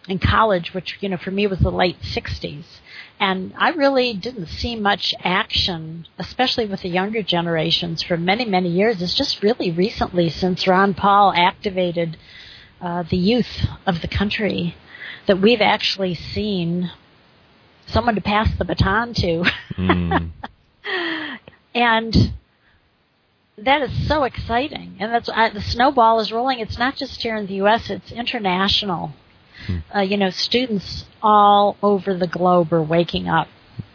in college, which, you know, for me was the late sixties. And I really didn't see much action, especially with the younger generations, for many, many years. It's just really recently, since Ron Paul activated uh, the youth of the country, that we've actually seen someone to pass the baton to. Mm. And that is so exciting. And that's uh, the snowball is rolling. It's not just here in the U S, it's international. Mm. Uh, you know, students all over the globe are waking up.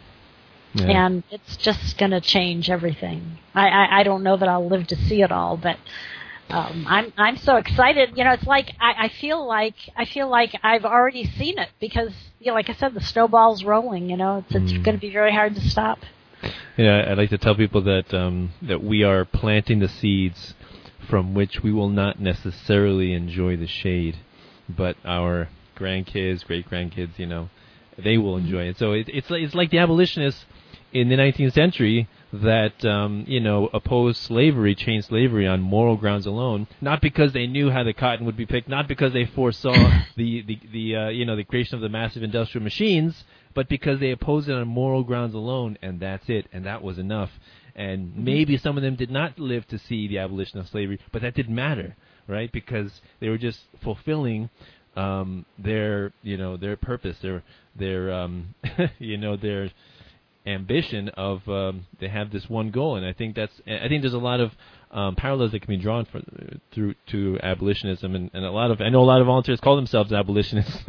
Yeah. And it's just going to change everything. I, I, I don't know that I'll live to see it all, but um, I'm I'm so excited. You know, it's like I, I feel like I feel like I've already seen it because, you know, like I said, the snowball's rolling. You know, it's, it's mm. going to be very hard to stop. Yeah, I like to tell people that um, that we are planting the seeds from which we will not necessarily enjoy the shade, but our grandkids, great grandkids, you know, they will enjoy it. So it, it's like, it's like the abolitionists in the nineteenth century that um, you know opposed slavery, chained slavery on moral grounds alone, not because they knew how the cotton would be picked, not because they foresaw the the, the uh, you know the creation of the massive industrial machines, but because they opposed it on moral grounds alone, and that's it, and that was enough. And maybe some of them did not live to see the abolition of slavery, but that didn't matter, right? Because they were just fulfilling um, their you know their purpose, their their um, you know their ambition of um, they have this one goal, and I think that's I think there's a lot of um, parallels that can be drawn for, through to abolitionism, and, and a lot of I know a lot of volunteers call themselves abolitionists.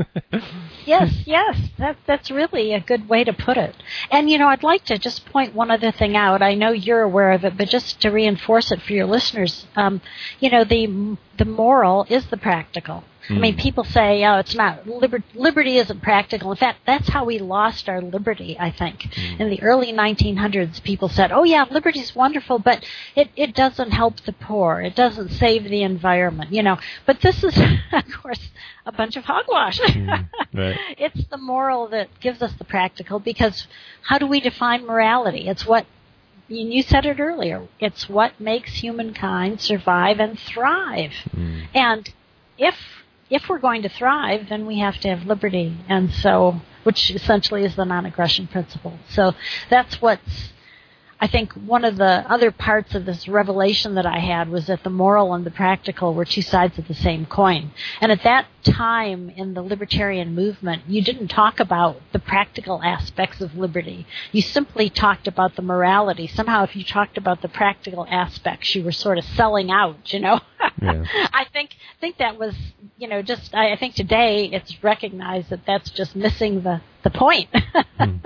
Yes, yes, that that's really a good way to put it. And you know, I'd like to just point one other thing out. I know you're aware of it, but just to reinforce it for your listeners, um, you know, the the moral is the practical. I mean, people say, oh, it's not, liber- liberty isn't practical. In fact, that's how we lost our liberty, I think. Mm. In the early nineteen hundreds, people said, oh, yeah, liberty's wonderful, but it, it doesn't help the poor. It doesn't save the environment, you know. But this is, of course, a bunch of hogwash. Mm. Right. It's the moral that gives us the practical, because how do we define morality? It's what, you said it earlier, it's what makes humankind survive and thrive. Mm. And if If we're going to thrive, then we have to have liberty, and so, which essentially is the non-aggression principle. So that's what's, I think, one of the other parts of this revelation that I had was that the moral and the practical were two sides of the same coin. And at that time in the libertarian movement, you didn't talk about the practical aspects of liberty. You simply talked about the morality. Somehow if you talked about the practical aspects, you were sort of selling out, you know. Yeah. I think think that was, you know, just, I, I think today it's recognized that that's just missing the, the point. Hmm.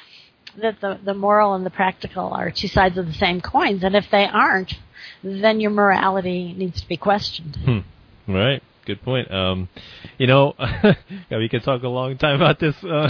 That the, the moral and the practical are two sides of the same coins, and if they aren't, then your morality needs to be questioned. Hmm. Right. Good point. Um, you know, yeah, we could talk a long time about this. Uh,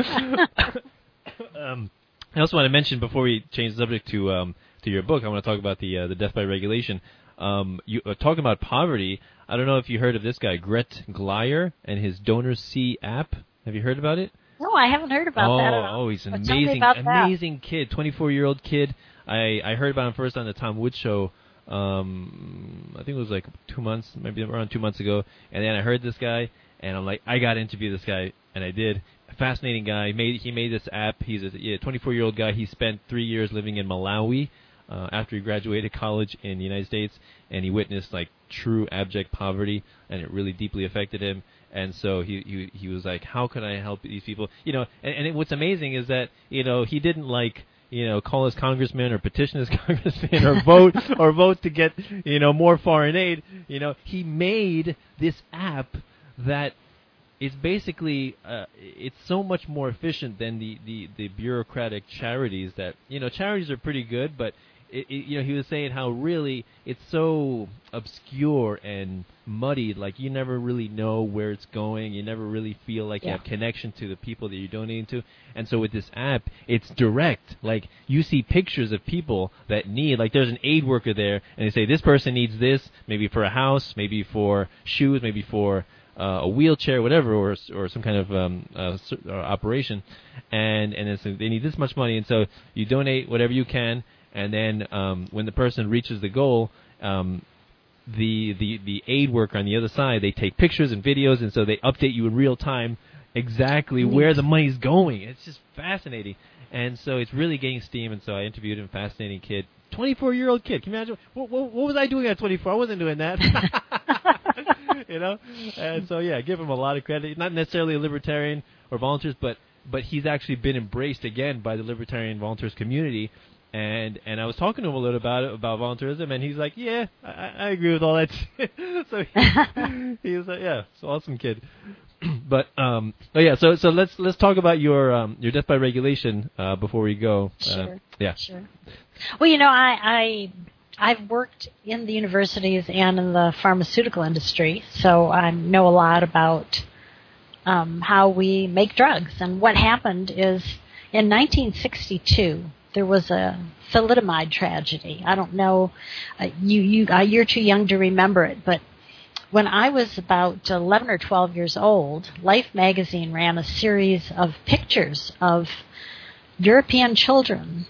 um, I also want to mention, before we change the subject to um, to your book, I want to talk about the uh, the death by regulation. Um, you uh, talking about poverty. I don't know if you heard of this guy, Gret Glyer, and his DonorSee app. Have you heard about it? No, I haven't heard about oh, that at all. Oh, he's an but amazing, amazing that. kid, twenty-four-year-old kid. I, I heard about him first on the Tom Woods show. Um, I think it was like two months, maybe around two months ago. And then I heard this guy, and I'm like, I got to interview this guy, and I did. A fascinating guy. He made he made this app. He's a yeah, twenty-four-year-old guy. He spent three years living in Malawi uh, after he graduated college in the United States, and he witnessed like true abject poverty, and it really deeply affected him. And so he, he he was like, how can I help these people? You know, and, and it, what's amazing is that, you know, he didn't like, you know, call his congressman or petition his congressman or vote or vote to get, you know, more foreign aid. You know, he made this app that is basically, uh, it's so much more efficient than the, the, the bureaucratic charities that, you know, charities are pretty good, but It, it, you know, he was saying how really it's so obscure and muddied, like you never really know where it's going. You never really feel like yeah. you have connection to the people that you're donating to. And so with this app, it's direct. Like you see pictures of people that need, like there's an aid worker there, and they say this person needs this, maybe for a house, maybe for shoes, maybe for uh, a wheelchair, whatever, or or some kind of um, uh, operation, and and it's, they need this much money, and so you donate whatever you can. And then um, when the person reaches the goal, um, the, the, the aid worker on the other side, they take pictures and videos, and so they update you in real time exactly Neat. Where the money's going. It's just fascinating. And so it's really getting steam, and so I interviewed him, fascinating kid. twenty-four-year-old kid. Can you imagine? What, what, what was I doing at twenty-four? I wasn't doing that. You know? And so, yeah, give him a lot of credit. Not necessarily a libertarian or volunteers, but but he's actually been embraced again by the libertarian volunteers community. And and I was talking to him a little about it, about volunteerism, and he's like, yeah, I, I agree with all that shit. So he, he was like, yeah, it's an awesome kid. But um, oh yeah, so so let's let's talk about your um, your death by regulation uh, before we go. Sure. Uh, yeah. Sure. Well, you know, I, I I've worked in the universities and in the pharmaceutical industry, so I know a lot about um, how we make drugs. And what happened is in nineteen sixty-two there was a thalidomide tragedy. I don't know, uh, you you uh, you're too young to remember it, but when I was about eleven or twelve years old, Life magazine ran a series of pictures of European children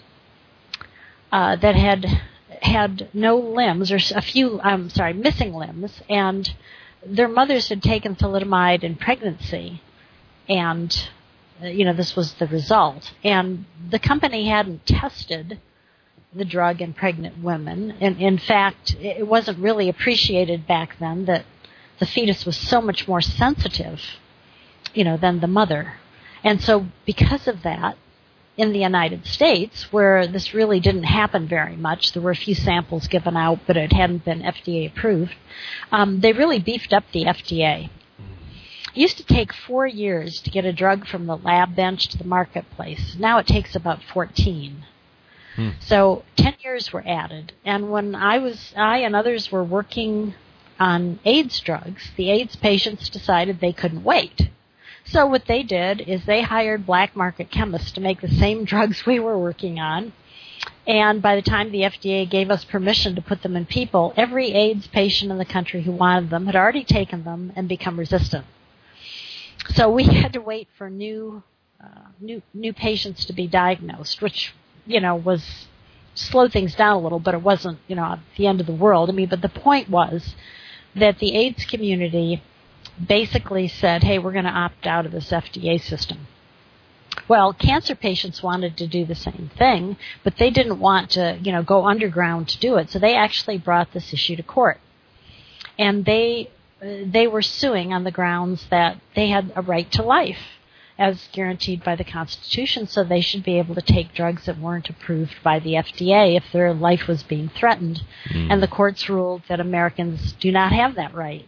uh, that had had no limbs, or a few, I'm sorry, missing limbs, and their mothers had taken thalidomide in pregnancy, and, uh, you know, this was the result. And the company hadn't tested the drug in pregnant women. And in fact, it wasn't really appreciated back then that the fetus was so much more sensitive, you know, than the mother. And so because of that, in the United States, where this really didn't happen very much, there were a few samples given out, but it hadn't been F D A approved, um, they really beefed up the F D A. It used to take four years to get a drug from the lab bench to the marketplace. Now it takes about fourteen. Hmm. So ten years were added. And when I was, I and others were working on AIDS drugs, the AIDS patients decided they couldn't wait. So what they did is they hired black market chemists to make the same drugs we were working on. And by the time the F D A gave us permission to put them in people, every AIDS patient in the country who wanted them had already taken them and become resistant. So we had to wait for new, uh, new, new patients to be diagnosed, which, you know, was slowed things down a little, but it wasn't, you know, the end of the world. I mean, but the point was that the AIDS community basically said, hey, we're going to opt out of this F D A system. Well, cancer patients wanted to do the same thing, but they didn't want to, you know, go underground to do it. So they actually brought this issue to court. And they uh, they were suing on the grounds that they had a right to life as guaranteed by the Constitution, so they should be able to take drugs that weren't approved by the F D A if their life was being threatened. Mm. And the courts ruled that Americans do not have that right.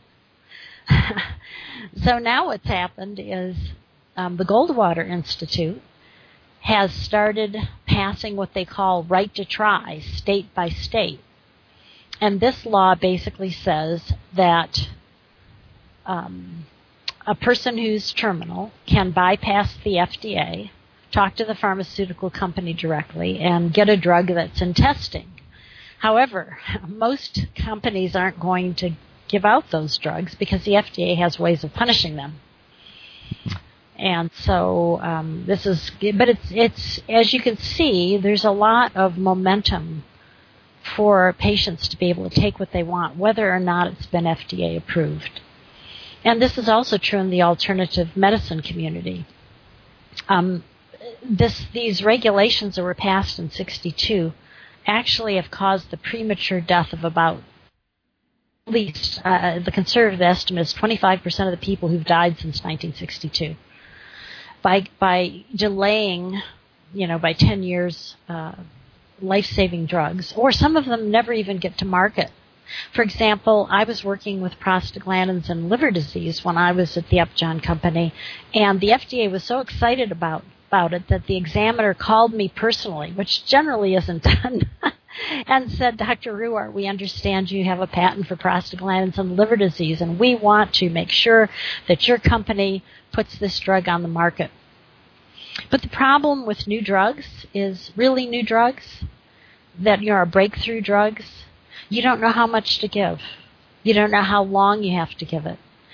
So now what's happened is um, the Goldwater Institute has started passing what they call right to try, state by state. And this law basically says that um, a person who's terminal can bypass the F D A, talk to the pharmaceutical company directly, and get a drug that's in testing. However, most companies aren't going to give out those drugs because the F D A has ways of punishing them. And so um, this is, but it's, it's, as you can see, there's a lot of momentum for patients to be able to take what they want, whether or not it's been F D A approved. And this is also true in the alternative medicine community. Um, this, these regulations that were passed in sixty-two actually have caused the premature death of about at least, uh, the conservative estimate is twenty-five percent of the people who've died since nineteen sixty-two. By, by delaying, you know, by ten years, uh, life-saving drugs, or some of them never even get to market. For example, I was working with prostaglandins and liver disease when I was at the Upjohn Company, and the F D A was so excited about, about it that the examiner called me personally, which generally isn't done, and said, Doctor Ruwart, we understand you have a patent for prostaglandins and liver disease, and we want to make sure that your company puts this drug on the market. But the problem with new drugs is really new drugs that, you know, are breakthrough drugs. You don't know how much to give. You don't know how long you have to give it.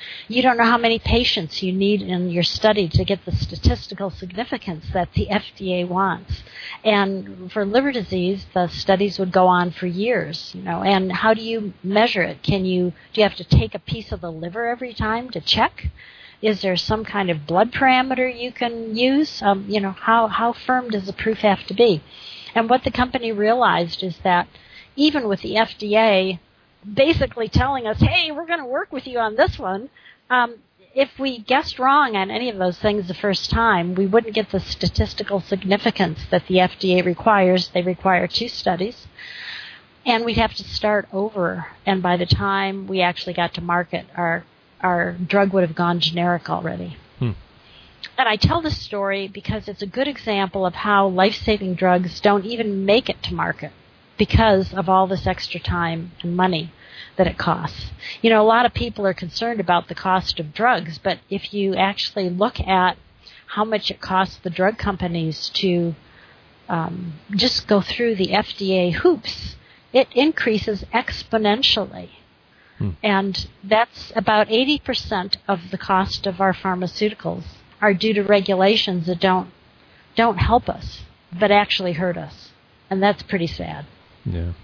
You don't know how many patients you need in your study to get the statistical significance that the F D A wants. And for liver disease, the studies would go on for years, you know. And how do you measure it? Can you do you have to take a piece of the liver every time to check? Is there some kind of blood parameter you can use? Um, you know, how how firm does the proof have to be? And what the company realized is that even with the F D A basically telling us, hey, we're going to work with you on this one, um, if we guessed wrong on any of those things the first time, we wouldn't get the statistical significance that the F D A requires. They require two studies. And we'd have to start over. And by the time we actually got to market, our our drug would have gone generic already. Hmm. And I tell this story because it's a good example of how life-saving drugs don't even make it to market because of all this extra time and money that it costs. You know, a lot of people are concerned about the cost of drugs, but if you actually look at how much it costs the drug companies to um, just go through the F D A hoops, it increases exponentially. Hmm. And that's about eighty percent of the cost of our pharmaceuticals are due to regulations that don't don't help us, but actually hurt us. And that's pretty sad. Yeah.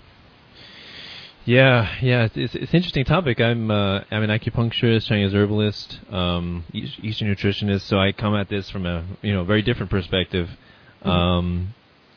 Yeah, yeah, it's it's, it's an interesting topic. I'm uh, I'm an acupuncturist, Chinese herbalist, um, Eastern nutritionist, so I come at this from a you know very different perspective, mm-hmm. um,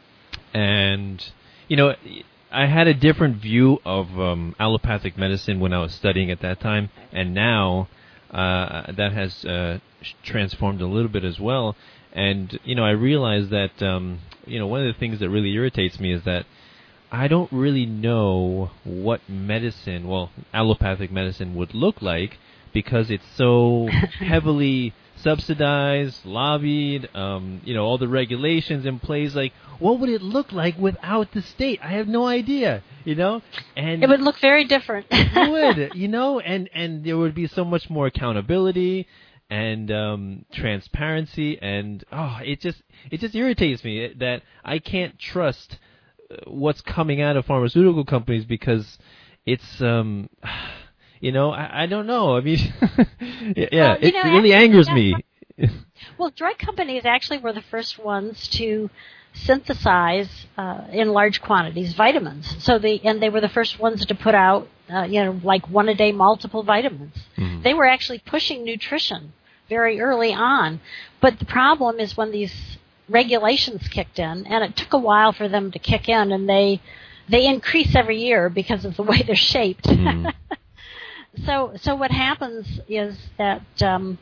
and you know I had a different view of um, allopathic medicine when I was studying at that time, and now uh, that has uh, transformed a little bit as well. And you know I realized that um, you know one of the things that really irritates me is that I don't really know what medicine, well, allopathic medicine would look like because it's so heavily subsidized, lobbied, um, you know, all the regulations in place. Like, what would it look like without the state? I have no idea, you know? And it would look very different. It would, you know, and, and there would be so much more accountability and um, transparency, and, oh, it just it just irritates me that I can't trust what's coming out of pharmaceutical companies because it's, um, you know, I, I don't know. I mean, yeah, well, it, know, it really angers me. Well, drug companies actually were the first ones to synthesize uh, in large quantities vitamins. So they and they were the first ones to put out, uh, you know, like one a day multiple vitamins. Mm-hmm. They were actually pushing nutrition very early on. But the problem is when these regulations kicked in, and it took a while for them to kick in, and they they increase every year because of the way they're shaped. Mm. so so what happens is that um,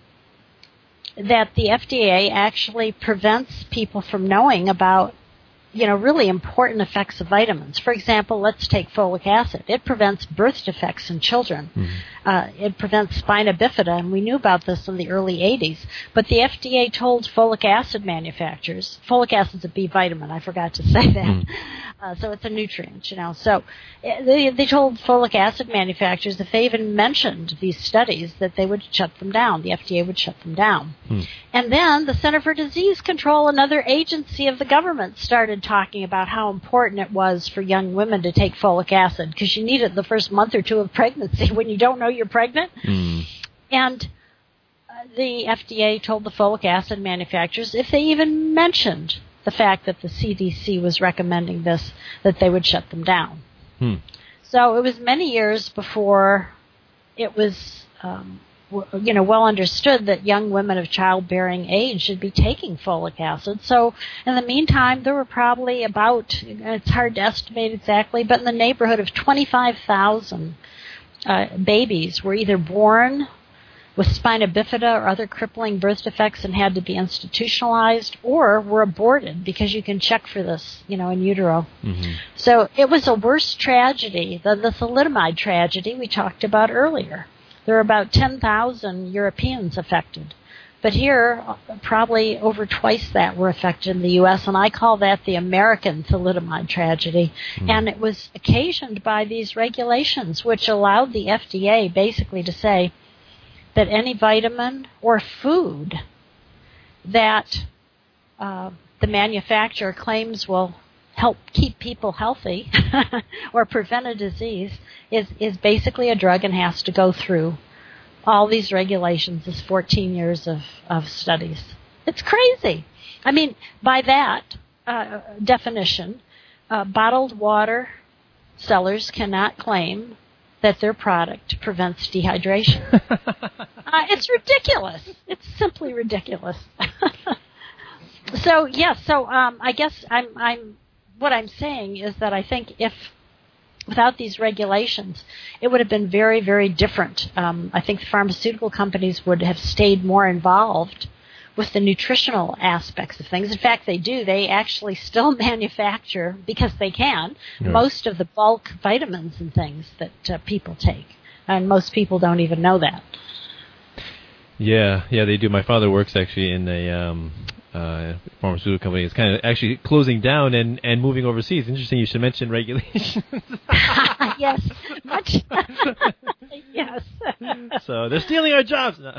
that the F D A actually prevents people from knowing about, you know, really important effects of vitamins. For example, let's take folic acid. It prevents birth defects in children. Mm-hmm. Uh, it prevents spina bifida, and we knew about this in the early eighties. But the F D A told folic acid manufacturers, folic acid is a B vitamin, I forgot to say that. Mm-hmm. Uh, so it's a nutrient, you know. So they, they told folic acid manufacturers if they even mentioned these studies that they would shut them down. The F D A would shut them down. Mm. And then the Center for Disease Control, another agency of the government, started talking about how important it was for young women to take folic acid because you need it the first month or two of pregnancy when you don't know you're pregnant. Mm. And uh, the F D A told the folic acid manufacturers if they even mentioned the fact that the C D C was recommending this, that they would shut them down. Hmm. So it was many years before it was, um, w- you know, well understood that young women of childbearing age should be taking folic acid. So in the meantime, there were probably about, it's hard to estimate exactly, but in the neighborhood of twenty-five thousand uh, babies were either born with spina bifida or other crippling birth defects and had to be institutionalized, or were aborted because you can check for this, you know, in utero. Mm-hmm. So it was a worse tragedy than the thalidomide tragedy we talked about earlier. There are about ten thousand Europeans affected. But here, probably over twice that were affected in the U S, and I call that the American thalidomide tragedy. Mm-hmm. And it was occasioned by these regulations, which allowed the F D A basically to say that any vitamin or food that uh, the manufacturer claims will help keep people healthy or prevent a disease is, is basically a drug and has to go through all these regulations is fourteen years of, of studies. It's crazy. I mean, by that uh, definition, uh, bottled water sellers cannot claim that their product prevents dehydration. uh, it's ridiculous. It's simply ridiculous. So yes, so um, I guess I'm, I'm. What I'm saying is that I think if without these regulations, it would have been very, very different. Um, I think the pharmaceutical companies would have stayed more involved with the nutritional aspects of things. In fact, they do. They actually still manufacture, because they can, yeah. most of the bulk vitamins and things that uh, people take. And most people don't even know that. Yeah, yeah, they do. My father works actually in a um, uh, pharmaceutical company. It's kind of actually closing down and, and moving overseas. Interesting you should mention regulations. Yes, much. Yes. So they're stealing our jobs. No.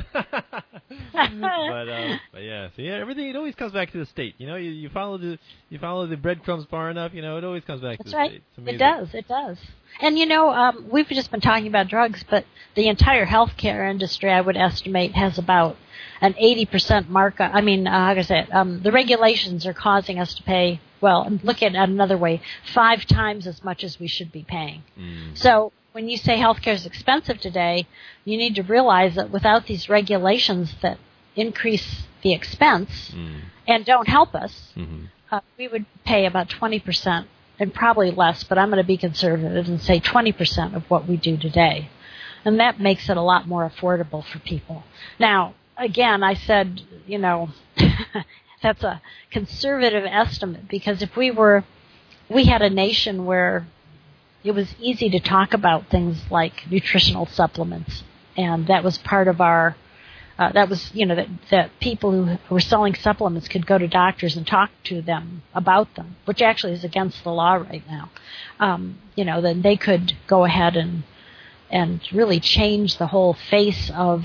but, um, but yeah, so yeah, everything, it always comes back to the state. You know, you, you follow the you follow the breadcrumbs far enough, you know, it always comes back That's to the right. state. It's amazing. It does, it does. And you know, um, we've just been talking about drugs, but the entire healthcare industry, I would estimate, has about an eighty percent markup. I mean, uh, how can I say it? Um, the regulations are causing us to pay, well, look at it another way, five times as much as we should be paying. Mm. So when you say healthcare is expensive today, you need to realize that without these regulations that increase the expense mm. and don't help us, mm-hmm. uh, we would pay about twenty percent, and probably less, but I'm going to be conservative and say twenty percent of what we do today. And that makes it a lot more affordable for people. Now, again, I said, you know, that's a conservative estimate, because if we were, we had a nation where it was easy to talk about things like nutritional supplements, and that was part of our, uh, that was, you know, that, that people who were selling supplements could go to doctors and talk to them about them, which actually is against the law right now. Um, you know, then they could go ahead and and really change the whole face of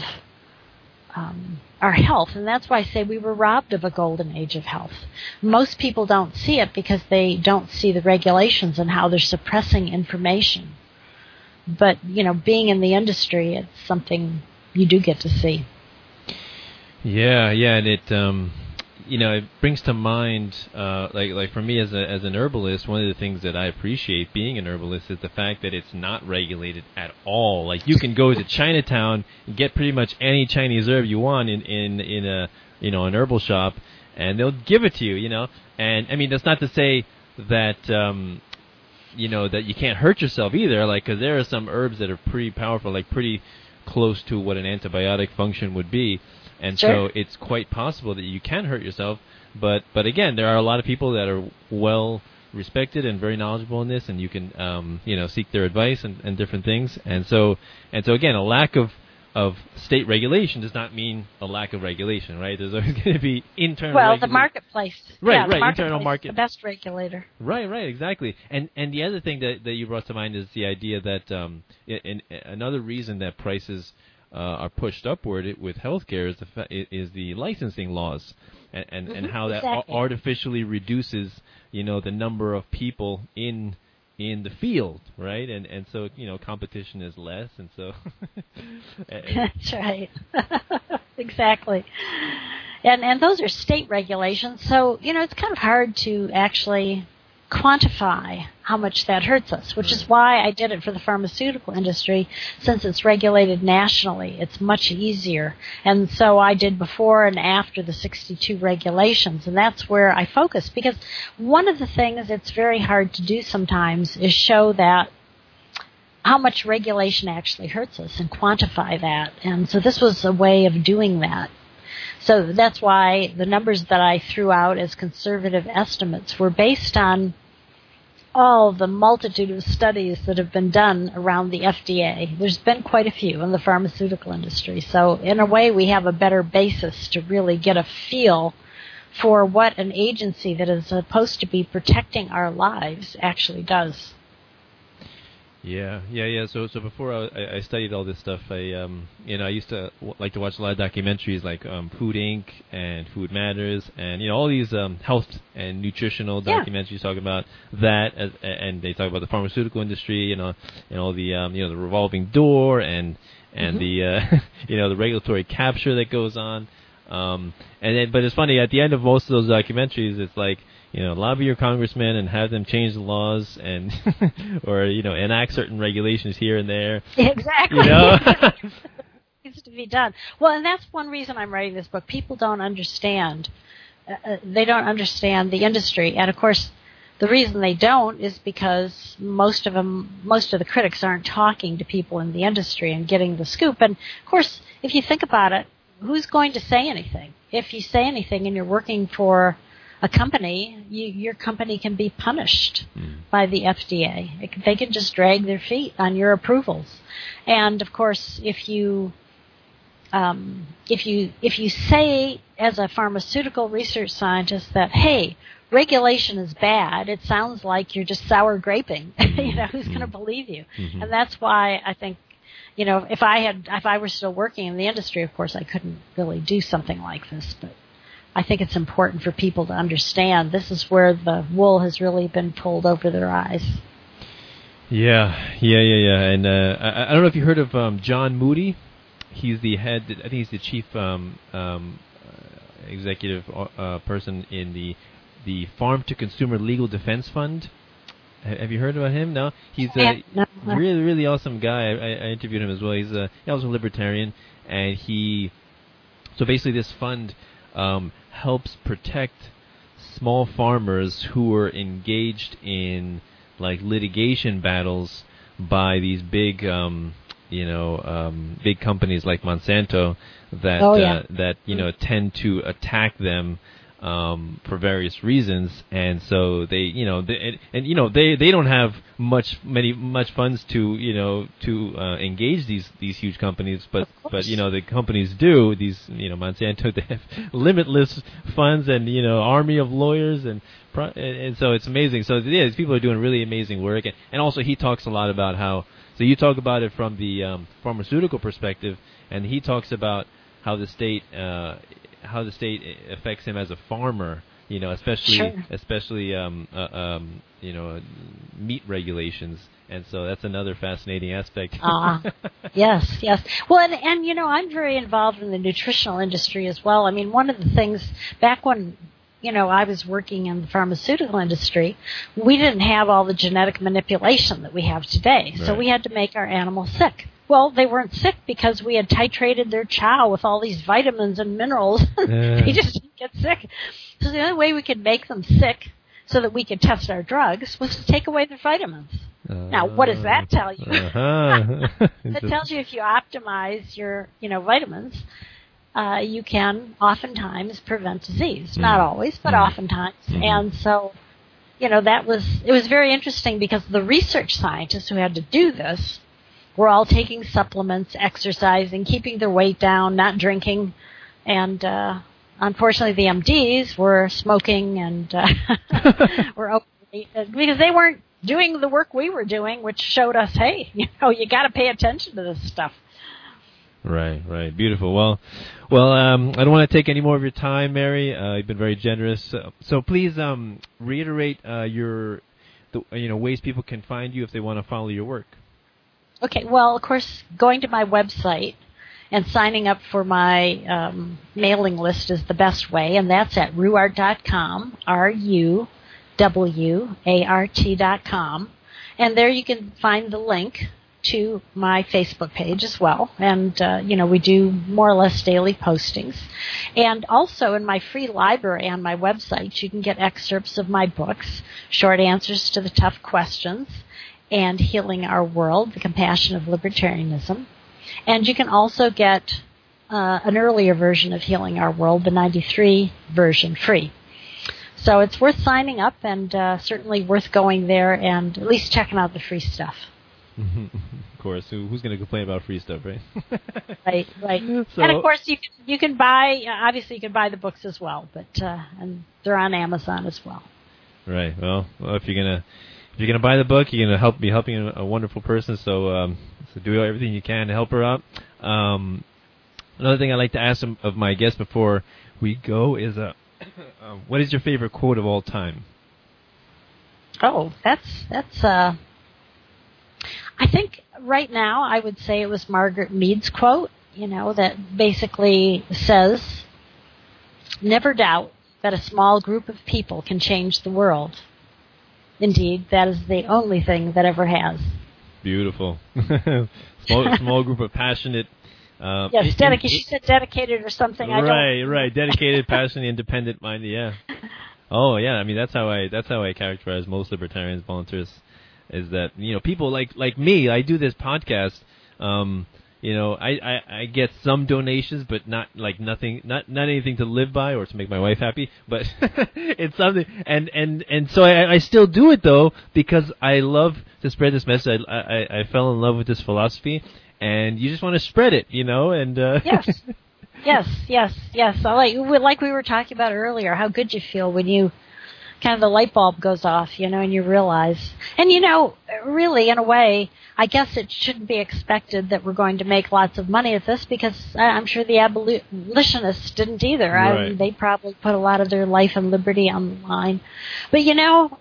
um, our health. And that's why I say we were robbed of a golden age of health. Most people don't see it because they don't see the regulations and how they're suppressing information. But, you know, being in the industry, it's something you do get to see. Yeah, yeah, and it, um, you know, it brings to mind, uh, like, like for me as a as an herbalist, one of the things that I appreciate being an herbalist is the fact that it's not regulated at all. Like, you can go to Chinatown and get pretty much any Chinese herb you want in in in a you know an herbal shop, and they'll give it to you. You know, and I mean that's not to say that. Um, you know, that you can't hurt yourself either, like, because there are some herbs that are pretty powerful, like pretty close to what an antibiotic function would be, and sure. So it's quite possible that you can hurt yourself, but but again, there are a lot of people that are well respected and very knowledgeable in this, and you can, um, you know, seek their advice and, and different things, and so, and so again, a lack of of state regulation does not mean a lack of regulation, right? There's always going to be internal Well, regulation. the marketplace. Right, yeah, right, the marketplace internal market. is the best regulator. Right, right, exactly. And and the other thing that, that you brought to mind is the idea that um, in, in, another reason that prices uh, are pushed upward with healthcare is the fa- is the licensing laws, and and, mm-hmm, and how that exactly. a- artificially reduces, you know, the number of people in in the field, right? And and so, you know, competition is less, and so that's right. Exactly. And and those are state regulations, so, you know, it's kind of hard to actually quantify how much that hurts us, which right. is why I did it for the pharmaceutical industry. Since it's regulated nationally, it's much easier. And so I did before and after the sixty-two regulations, and that's where I focused, because one of the things that's very hard to do sometimes is show that how much regulation actually hurts us and quantify that. And so this was a way of doing that. So that's why the numbers that I threw out as conservative estimates were based on all the multitude of studies that have been done around the F D A. There's been quite a few in the pharmaceutical industry. So in a way, we have a better basis to really get a feel for what an agency that is supposed to be protecting our lives actually does. Yeah, yeah, yeah. So, so before I, I studied all this stuff, I, um, you know, I used to w- like to watch a lot of documentaries like um, Food Incorporated and Food Matters, and you know, all these um, health and nutritional yeah. documentaries talk about that, as, and they talk about the pharmaceutical industry, you know, and all the, um, you know, the revolving door, and and mm-hmm. the uh, you know the regulatory capture that goes on. Um, and then, but it's funny at the end of most of those documentaries, it's like, you know, lobby your congressman and have them change the laws and or you know enact certain regulations here and there. Exactly. You know? Needs to be done. Well, and that's one reason I'm writing this book. People don't understand. Uh, they don't understand the industry, and of course, the reason they don't is because most of them, most of the critics aren't talking to people in the industry and getting the scoop. And of course, if you think about it, who's going to say anything? If you say anything and you're working for a company, you, your company can be punished mm. by the F D A. It, they can just drag their feet on your approvals. And of course, if you um, if you if you say as a pharmaceutical research scientist that, hey, regulation is bad, it sounds like you're just sour graping. you know, who's mm. going to believe you? Mm-hmm. And that's why I think, you know, if I had if I were still working in the industry, of course, I couldn't really do something like this, but I think it's important for people to understand this is where the wool has really been pulled over their eyes. Yeah, yeah, yeah, yeah. And uh, I, I don't know if you heard of um, John Moody. He's the head, I think he's the chief um, um, executive uh, person in the the Farm to Consumer Legal Defense Fund. Have you heard about him? No? He's a no. really, really awesome guy. I, I interviewed him as well. He's a, he was a libertarian, and he, so basically this fund um, helps protect small farmers who are engaged in like litigation battles by these big, um, you know, um, big companies like Monsanto that oh, yeah. uh, that you know tend to attack them um, for various reasons, and so they, you know, they, and, and you know they, they don't have much many much funds to you know to uh, engage these these huge companies, but but you know the companies do these you know Monsanto they have limitless funds and you know army of lawyers and and, and so it's amazing. So yeah, these people are doing really amazing work, and, and also he talks a lot about how. So you talk about it from the um, pharmaceutical perspective, and he talks about how the state uh, how the state affects him as a farmer. You know, especially sure. especially um, uh, um, you know meat regulations, and so that's another fascinating aspect. Ah, uh, yes, yes. Well, and and you know, I'm very involved in the nutritional industry as well. I mean, one of the things back when. You know, I was working in the pharmaceutical industry, we didn't have all the genetic manipulation that we have today. Right. So we had to make our animals sick. Well, they weren't sick because we had titrated their chow with all these vitamins and minerals. Yeah. They just didn't get sick. So the only way we could make them sick so that we could test our drugs was to take away their vitamins. Uh, now, what does that tell you? Uh-huh. That tells you if you optimize your, you know, vitamins, Uh, you can oftentimes prevent disease. Mm. Not always, but mm. oftentimes. Mm-hmm. And so, you know, that was, it was very interesting because the research scientists who had to do this were all taking supplements, exercising, keeping their weight down, not drinking. And, uh, unfortunately the M Ds were smoking and, uh, were openly, because they weren't doing the work we were doing, which showed us, hey, you know, you gotta pay attention to this stuff. Right, right. Beautiful. Well, well, um, I don't want to take any more of your time, Mary. Uh, you've been very generous. Uh, so please um, reiterate uh, your, the, you know, ways people can find you if they want to follow your work. Okay. Well, of course, going to my website and signing up for my um, mailing list is the best way, and that's at ruwart dot com, R U W A R T dot com, and there you can find the link to my Facebook page as well. And, uh, you know, we do more or less daily postings. And also in my free library on my website, you can get excerpts of my books, Short Answers to the Tough Questions, and Healing Our World, The Compassion of Libertarianism. And you can also get uh, an earlier version of Healing Our World, the ninety-three version, free. So it's worth signing up and uh, certainly worth going there and at least checking out the free stuff. Of course, who's going to complain about free stuff, right? Right, right. So, and of course, you can, you can buy. Uh, obviously, you can buy the books as well, but uh, and they're on Amazon as well. Right. Well, well if you're gonna if you're gonna buy the book, you're gonna help be helping a, a wonderful person. So, um, so do everything you can to help her out. Um, another thing I like to ask them, of my guests before we go is, uh, uh, what is your favorite quote of all time? Oh, that's that's. Uh, I think right now, I would say it was Margaret Mead's quote, you know, that basically says, never doubt that a small group of people can change the world. Indeed, that is the only thing that ever has. Beautiful. small, small group of passionate. Uh, yes, dedicated. She said dedicated or something. I right, don't. right. Dedicated, passionate, independent minded. Yeah. Oh, yeah. I mean, that's how I that's how I characterize most libertarians, volunteers, is that, you know, people like like me. I do this podcast. Um, you know, I, I, I get some donations, but not like nothing, not not anything to live by or to make my wife happy. But it's something, and and and so I, I still do it though because I love to spread this message. I I, I fell in love with this philosophy, and you just want to spread it, you know. And uh, yes, yes, yes, yes. I like like we were talking about earlier. How good you feel when you kind of the light bulb goes off, you know, and you realize. And you know, really, in a way, I guess it shouldn't be expected that we're going to make lots of money at this because I'm sure the abolitionists didn't either. Right. I mean, they probably put a lot of their life and liberty on the line. But, you know,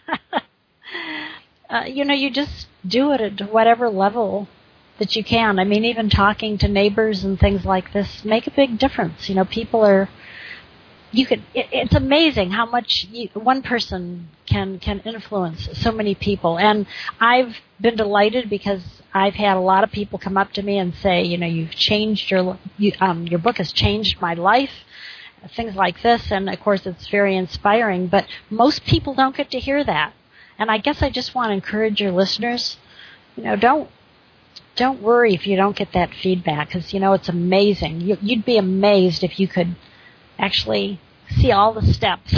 uh, you know, you just do it at whatever level that you can. I mean, even talking to neighbors and things like this make a big difference. You know, people are... You could. It, it's amazing how much you, one person can can influence so many people. And I've been delighted because I've had a lot of people come up to me and say, you know, you've changed your you, um, your book has changed my life, things like this. And of course, it's very inspiring. But most people don't get to hear that. And I guess I just want to encourage your listeners, you know, don't don't worry if you don't get that feedback because you know it's amazing. You, you'd be amazed if you could actually see all the steps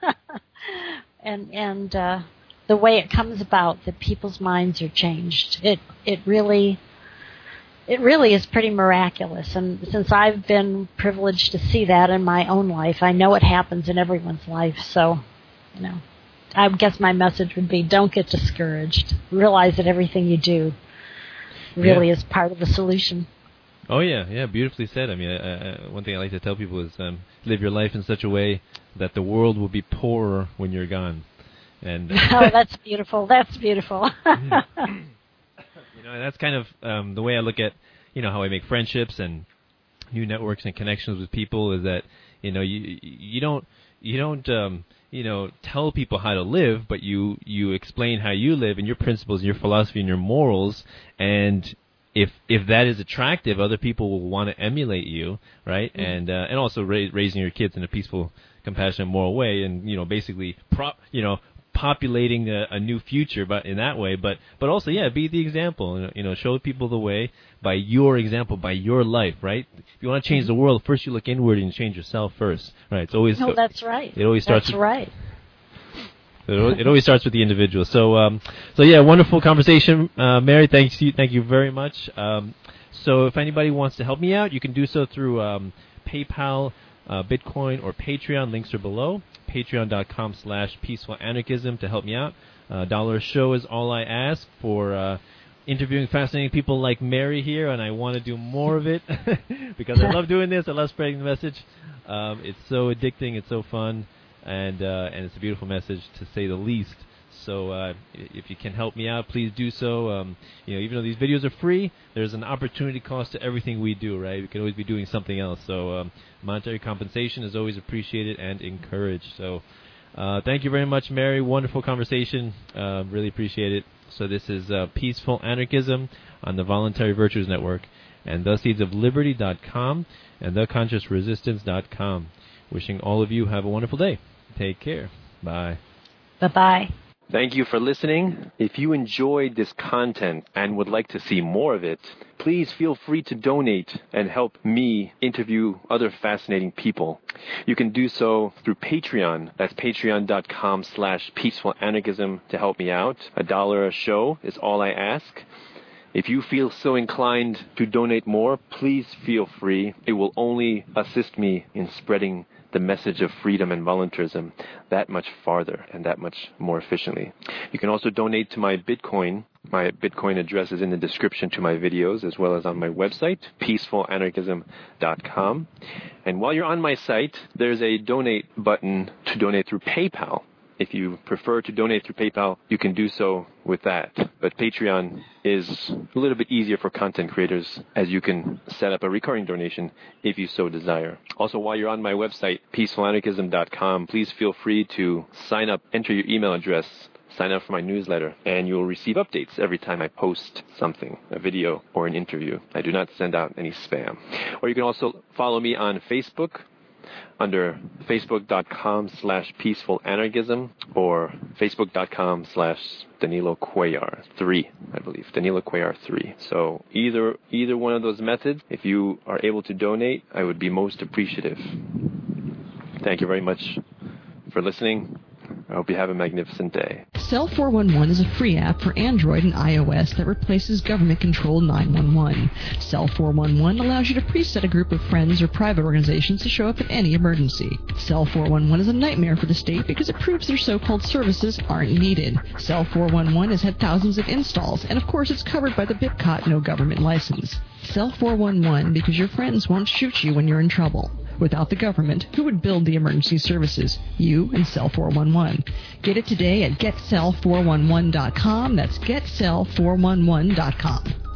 and and uh, the way it comes about that people's minds are changed. It it really it really is pretty miraculous. And since I've been privileged to see that in my own life, I know it happens in everyone's life. So, you know, I guess my message would be: don't get discouraged. Realize that everything you do really yeah. is part of the solution. Oh yeah, yeah, beautifully said. I mean, I, I, one thing I like to tell people is um, live your life in such a way that the world will be poorer when you're gone. And uh, oh, that's beautiful. That's beautiful. You know, that's kind of um, the way I look at, you know, how I make friendships and new networks and connections with people. Is that, you know, you you don't you don't um, you know tell people how to live, but you you explain how you live and your principles, your philosophy, and your morals, and If if that is attractive, other people will want to emulate you, right? Mm-hmm. And uh, and also ra- raising your kids in a peaceful, compassionate, moral way, and you know basically prop you know populating a, a new future, but in that way. But but also yeah, be the example. You know, show people the way by your example, by your life, right? If you want to change mm-hmm. the world, first you look inward and change yourself first, right? It's always no, that's right. It always starts. That's with, right. It always starts with the individual. So, um, so yeah, wonderful conversation, uh, Mary. Thank you, thank you very much. Um, so, if anybody wants to help me out, you can do so through um, PayPal, uh, Bitcoin, or Patreon. Links are below. Patreon dot com slash Peaceful Anarchism to help me out. A uh, dollar a show is all I ask for uh, interviewing fascinating people like Mary here, and I want to do more of it because I love doing this. I love spreading the message. Um, it's so addicting. It's so fun. And uh, and it's a beautiful message, to say the least. So uh, if you can help me out, please do so. Um, you know, even though these videos are free, there's an opportunity cost to everything we do, right? We can always be doing something else. So um, monetary compensation is always appreciated and encouraged. So uh, thank you very much, Mary. Wonderful conversation. Uh, really appreciate it. So this is uh, Peaceful Anarchism on the Voluntary Virtues Network, and the seeds of liberty dot com and the conscious resistance dot com. Wishing all of you have a wonderful day. Take care. Bye. Bye-bye. Thank you for listening. If you enjoyed this content and would like to see more of it, please feel free to donate and help me interview other fascinating people. You can do so through Patreon. That's patreon dot com slash peaceful anarchism to help me out. A dollar a show is all I ask. If you feel so inclined to donate more, please feel free. It will only assist me in spreading the message of freedom and voluntarism that much farther and that much more efficiently. You can also donate to my Bitcoin. My Bitcoin address is in the description to my videos, as well as on my website, peaceful anarchism dot com. And while you're on my site, there's a donate button to donate through PayPal. If you prefer to donate through PayPal, you can do so with that. But Patreon is a little bit easier for content creators, as you can set up a recurring donation if you so desire. Also, while you're on my website, peaceful anarchism dot com, please feel free to sign up, enter your email address, sign up for my newsletter, and you'll receive updates every time I post something, a video or an interview. I do not send out any spam. Or you can also follow me on Facebook under facebook.com slash peaceful anarchism or facebook.com slash Danilo Cuellar three, I believe. Danilo Cuellar three. So either either one of those methods, if you are able to donate, I would be most appreciative. Thank you very much for listening. I hope you have a magnificent day. Cell four one one is a free app for Android and iOS that replaces government-controlled nine one one. Cell four one one allows you to preset a group of friends or private organizations to show up at any emergency. Cell four one one is a nightmare for the state because it proves their so-called services aren't needed. Cell four one one has had thousands of installs, and of course it's covered by the BitCot no government license. Cell four one one because your friends won't shoot you when you're in trouble. Without the government, who would build the emergency services? You and Cell four one one. Get it today at get cell four one one dot com. That's get cell four one one dot com.